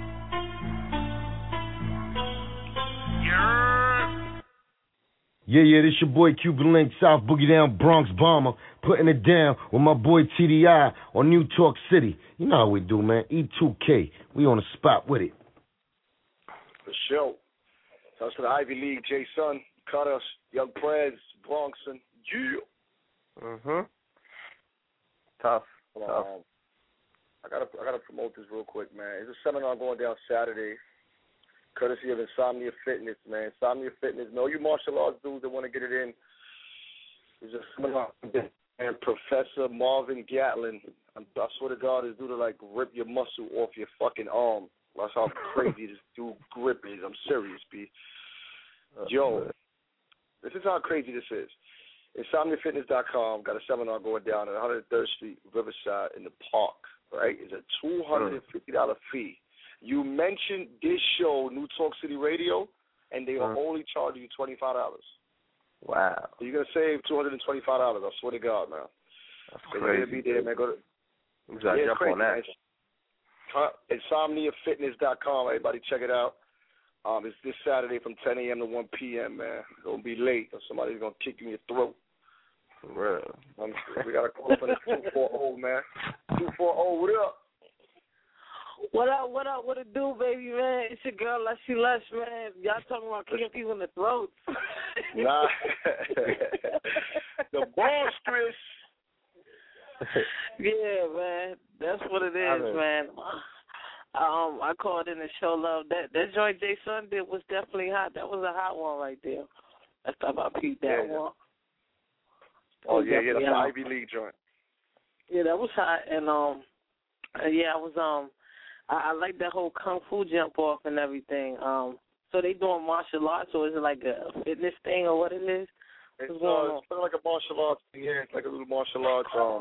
Yeah. Yeah, yeah, this your boy Cuban Link, South Boogie Down, Bronx Bomber, putting it down with my boy T D I on New Talk City. You know how we do, man. E two K, we on the spot with it. For sure. Shouts to the Ivy League, Jason, Cutter, Young Prez, Bronx, and yeah. Mhm. Tough. Hold Tough. on, um, I gotta, I gotta promote this real quick, man. There's a seminar going down Saturday. Courtesy of Insomnia Fitness, man. Insomnia Fitness. Know you martial arts dudes that want to get it in. There's a seminar. And Professor Marvin Gatlin, I swear to God, this dude will like rip your muscle off your fucking arm. That's how crazy this dude grip is. I'm serious, B. Yo, this is how crazy this is. Insomnia Fitness dot com got a seminar going down at one hundred third Street, Riverside, in the park, right? It's a two hundred fifty dollars fee. You mentioned this show, New Talk City Radio, and they will uh-huh. only charge you twenty-five dollars. Wow. So you're going to save two hundred twenty-five dollars, I swear to God, man. That's so crazy. Be there, man. Go to, I'm trying to jump on that. Uh, Insomnia Fitness dot com. Everybody check it out. Um, it's this Saturday from ten a.m. to one p.m., man. Don't be late or somebody's going to kick you in your throat. For real. Um, we got to call for this two four zero, man. two four zero, what up? What up, what up, what it do, baby, man? It's your girl, Lushy Lush, man. Y'all talking about kicking people in the throat. Nah. The monstrous. Yeah, man, that's what it is, man. Um, I called in to show love. That that joint Jay Sun did was definitely hot. That was a hot one right there. That's time I peeped that yeah. one. Oh yeah, yeah, that's the hot. Ivy League joint. Yeah, that was hot, and um, uh, yeah, I was um, I, I like that whole kung fu jump off and everything. Um, so they doing martial arts, or is it like a fitness thing, or what it is? It's, What's going uh, on? it's kind of like a martial arts thing. Yeah, it's like a little martial arts, um,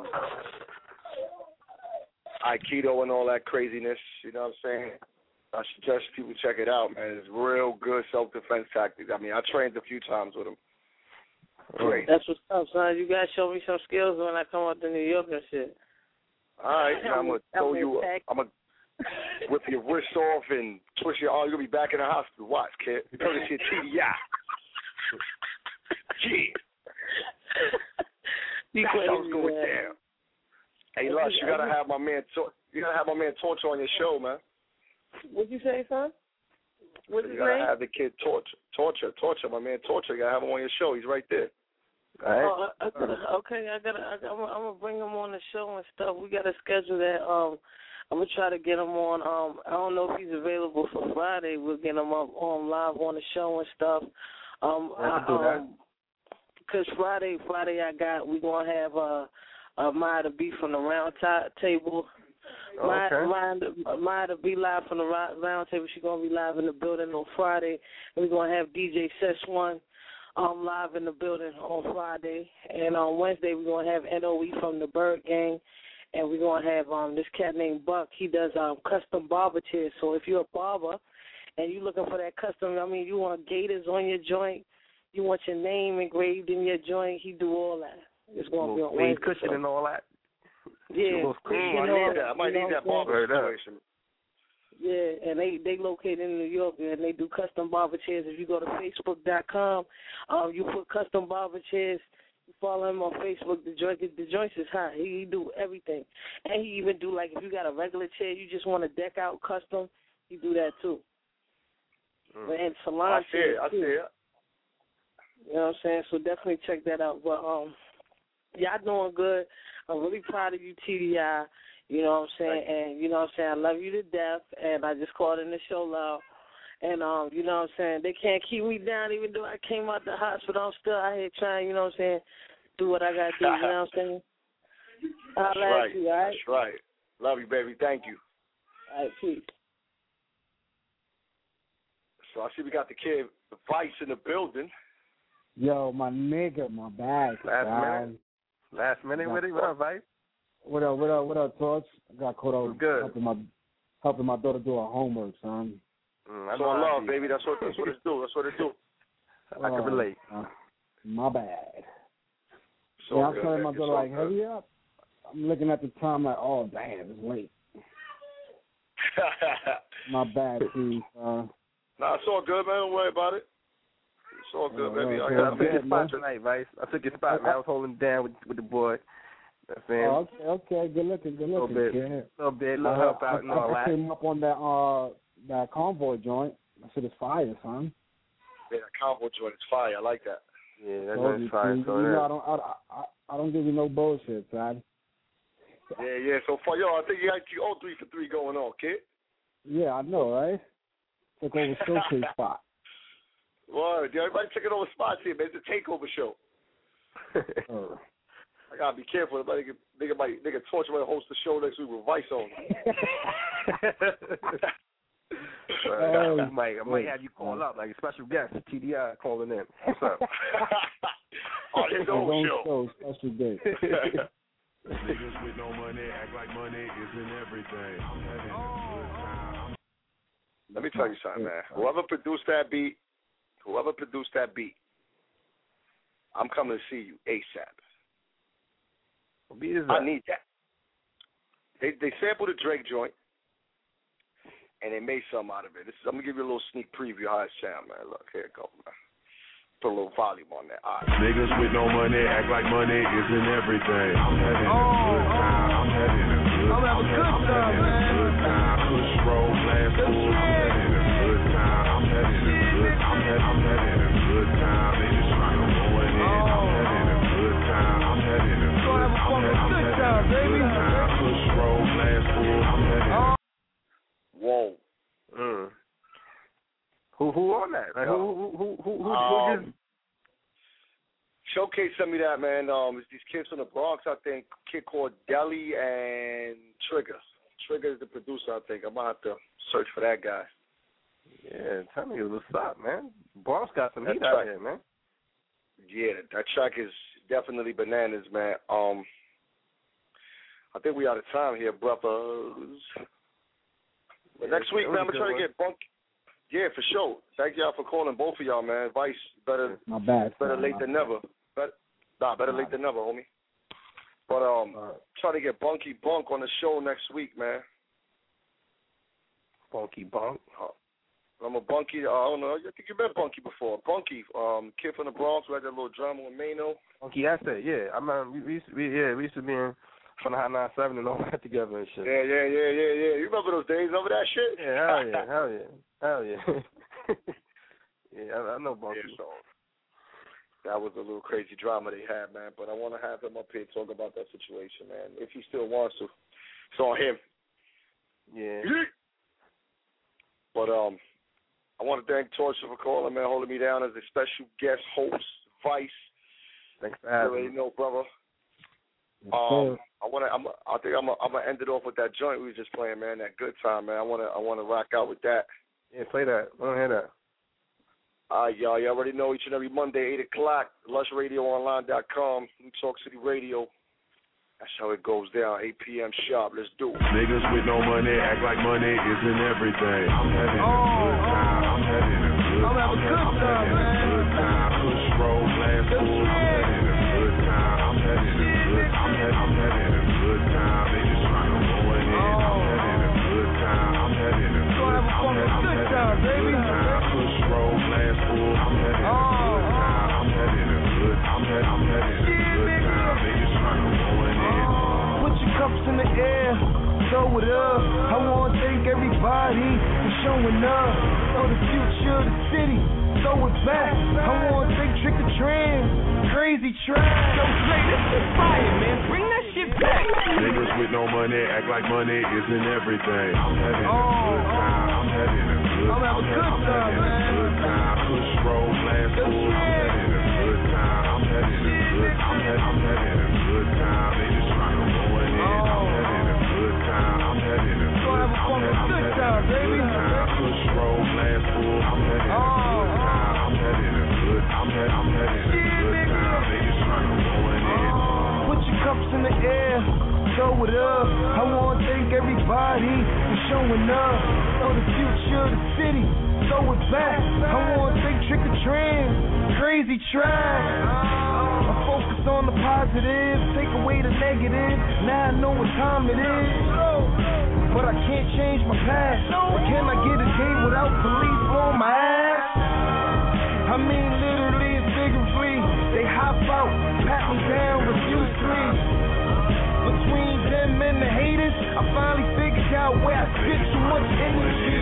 Aikido and all that craziness. You know what I'm saying? I suggest people check it out, man. It's real good self-defense tactics. I mean, I trained a few times with them. Great. That's what's up, son. You guys show me some skills when I come out to New York and shit. All right, now I'm gonna throw you. Attack. I'm gonna whip your wrist off and twist your arm. You're gonna be back in the hospital. Watch, kid. You know this shit T D I. Yeah. That's how it's going down. Hey, Lush, you gotta have my man. You gotta have my man Torture on your show, man. What'd you say, son? What's you his gotta name? have the kid Torture, Torture, Torture. My man Torture. You gotta have him on your show. He's right there. All right. Oh, I, I gotta, okay, I gotta. I, I'm, I'm gonna bring him on the show and stuff. We gotta schedule that. Um, I'm gonna try to get him on. Um, I don't know if he's available for Friday. We'll get him up on live on the show and stuff. Um, I can do that. Um, Cause Friday, Friday I got. We gonna have uh, uh Maya to be from the round t- table. Oh, okay. Maya, Maya, Maya to be live from the round table. She's gonna be live in the building on Friday. And we're gonna have D J Sessuan um live in the building on Friday. And on Wednesday we're gonna have N O E from the Bird Gang. And we're gonna have um this cat named Buck. He does um custom barber chairs. So if you're a barber and you're looking for that custom, I mean, you want gators on your joint, you want your name engraved in your joint, he do all that. It's going to be on Wednesday. Wednesday. Cushion and all that. Yeah. Mm, I need that. I might need that barber situation. Yeah, and they they located in New York, and they do custom barber chairs. If you go to Facebook dot com, um, you put custom barber chairs. You follow him on Facebook. The joint, the joints is hot. He, he do everything, and he even do like if you got a regular chair, you just want to deck out custom, he do that too. Mm. And salon I see it. chairs I too. see it. You know what I'm saying? So definitely check that out. But um, y'all doing good. I'm really proud of you, T D I. You know what I'm saying? And you know what I'm saying? I love you to death. And I just called in the show loud. And um, you know what I'm saying? They can't keep me down even though I came out the hospital. I'm still out here trying, you know what I'm saying, do what I got to do. You know what I'm saying? I'll That's right. you, all right? That's right. Love you, baby. Thank you. All right, peace. So I see we got the kid, the Vice in the building. Yo, my nigga, my bag. Last guys. minute. Last minute with it. What up, Vice? What up? What up? What up, Torch? I got caught up good. helping my helping my daughter do her homework, son. Mm, That's all love, baby. That's what that's what it's do. That's what it do. I can relate. Uh, my bad. So yeah, I'm good, telling man. my It's daughter all like, good. hurry up. I'm looking at the time like, oh damn, it's late. My bad, please. Uh, Nah, it's all good, man. Don't worry about it. It's all good, Uh, baby. uh, I Yeah, got I took your man. spot tonight, Vice. I took your spot, man. I was holding it down with with the boy. You know what I'm saying? oh, okay, okay, good looking, good A little looking, bit, kid. little bit, little Uh, help out I, and all I, I that. came up on that uh that convoy joint. I said it's fire, son. Yeah, that combo joint is fire. I like that. Yeah, that's Told nice you, fire. you, So you know, I yeah. don't, I, I, I don't give you no bullshit, son. Yeah, yeah. So for yo, I think you got you all three for three going on, kid. Yeah, I know, right? Took over showcase spot. Word, yo, everybody taking over spots here, man. It's a takeover show. Uh, I gotta be careful. Nobody, nigga, might, nigga, Torch might host the show next week with Vice on. Uh, I might, I might have you call up like a special guest, T D I calling in. What's up? Oh, his own His show. own show, special day. Niggas with no money act like money isn't everything. I'm having a good time. Let me tell you something, man. Whoever produced that beat, whoever produced that beat, I'm coming to see you ASAP. What beat is I that? need that. They they sampled the Drake joint, and they made something out of it. This is, I'm gonna give you a little sneak preview how it sound, man. Look, here it goes, man. Put a little volume on that. All right. Niggas with no money act like money isn't everything. I'm having a good time. I'm having a good time. I'm having a good time. Push roll, glass full. I'm having a good time. I'm having a good. I'm having. I'm having a good time. They just trying to go in. I'm having a good time. I'm having a good. I'm having a good time. Who who on that? Like who who who who who, um, who just Showcase sent me that, man. Um, it's these kids from the Bronx, I think. A kid called Deli and Trigger. Trigger is the producer, I think. I'm gonna have to search for that guy. Yeah, tell me what's up, man. Bronx got some That heat out track- here, man. Yeah, that track is definitely bananas, man. Um, I think we out of time here, brothers. But Yeah, next week, it man, I'm was a gonna try good to get bunk. Yeah, for sure. Thank y'all for calling, both of y'all, man. Vice, better, My bad. better son, late my than bad. never. But nah, better late than never, homie. But um, try to get Bunky Bunk on the show next week, man. Bunky Bunk. Uh, I'm a Bunky. Uh, I don't know. I think you met Bunky before. Bunky, um, kid from the Bronx who had that little drama with Mano. Bunky Asset, yeah. I mean, we, we used to be, yeah, we used to be in from the Hot nine seven and all that together and shit. Yeah, yeah, yeah, yeah, yeah. You remember those days? Remember that shit? Yeah, hell yeah, hell yeah, hell yeah. yeah, I, I know Bunky. Yeah, so that was a little crazy drama they had, man. But I want to have him up here talk about that situation, man. If he still wants to, it's on him. Yeah. But um, I want to thank Torture for calling, man, holding me down as a special guest host, Vice. Thanks for You having already me. know, brother. Um, I want to. I'm. I think I'm. I'm gonna end it off with that joint we was just playing, man. That good time, man. I want to. I want to rock out with that. Yeah, play that. I want to hear that. All right, y'all. You already know each and every Monday, eight o'clock, lush radio online dot com, New Talk City Radio. That's how it goes down, eight p.m. sharp. Let's do it. Niggas with no money act like money isn't everything. I'm having a good time. I'm having a good time. I'm having a good time, man. Good time. Push, roll, blast, fool. I'm having a good time. I'm having a good time. I'm having, I'm having a good time. They just trying to ruin it. I'm having a good time. I'm having a good time. I'm having a good time, baby. Push, roll, blast, fool. I'm having a good time. I'm having a good time. I'm having, I'm having a good time. They just trying to ruin it. Put your cups in the air, throw it up. I want to thank everybody for showing up. So the future of the city, throw it back. I want to thank Trick or Trans, Crazy Trash. Yo, Dre, this shit fire, man. Bring that shit back. Niggas with no money act like money isn't everything. I'm having a good time. I'm having a good time. I'm having a good time, man. Good time. Push, roll, blast, fool. I'm having a good time. I'm having a good time. I'm having, I'm having a good time. They just trying to ruin it. I'm having a good time. I'm having a good time. I'm having a good time, baby. Push, roll, blast, fool. I'm having a good time. I'm having a good time. I'm having, I'm having a good time. They just trying to ruin it. Put your cups in the air, throw it up. I want to thank everybody for showing up. For the future of the city, throw it back. I want to thank Trick or Trans, Crazy Trash. I focus on the positive, take away the negative. Now I know what time it is. But I can't change my past. But can I get a day without police on my ass? I mean literally and figuratively. They hop out, pat me down, refuse free. Between them and the haters, I finally figured out where I spit too much energy.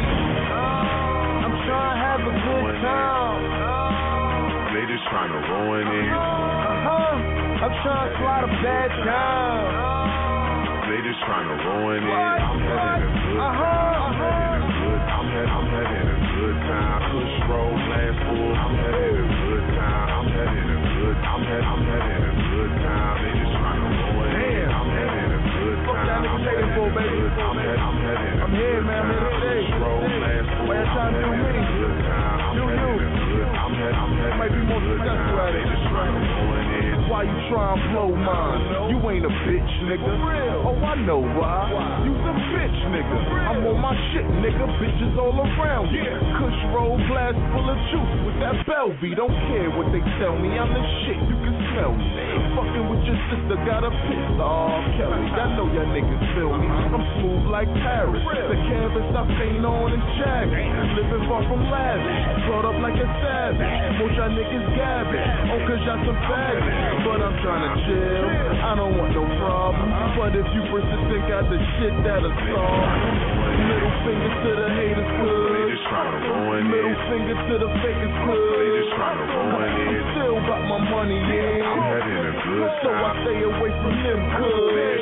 I'm trying to have a good time. They just trying to ruin it. Uh-huh. I'm trying to slide a bad time. They just trying to ruin it. I'm having a good time. I'm having a good time. I'm having, I'm having a good time. Push, roll, blast, fool. I'm having a good time. I'm having a good time. I'm having, I'm having a good time. They just trying to ruin it. I'm having a good time. Fuck that nigga taking for, baby. I'm having, I'm having I'm here, man. I'm here today. Push, roll, blast, fool. Why you trying to do me? Good time. I'm having a good time. I'm having, I'm having might be more successful at it. They just trying to ruin it. Why you trying to blow mine? You ain't a bitch, nigga. Oh, I know why. You's a bitch, nigga. I'm on my shit, nigga. Bitches all around me. Kush roll glass full of juice with that Belvy. Don't care what they tell me. I'm the shit. You can smell me. Fucking with your sister got a piss. Oh, Kelly. I know y'all niggas feel me. I'm smooth like Paris. The canvas I paint on is jagged. Living far from lavish. Brought up like a savage. Most y'all niggas gabbing. Oh, cause y'all some faggots. But I'm trying to chill. I don't want no problem. But if you persistent, got the shit that'll solve. Middle finger to the haters, good. They just trying to ruin it. Middle finger to the fakers, good. They just trying to ruin it. I'm still got my money in. I'm having a good So I time. stay away from them, good.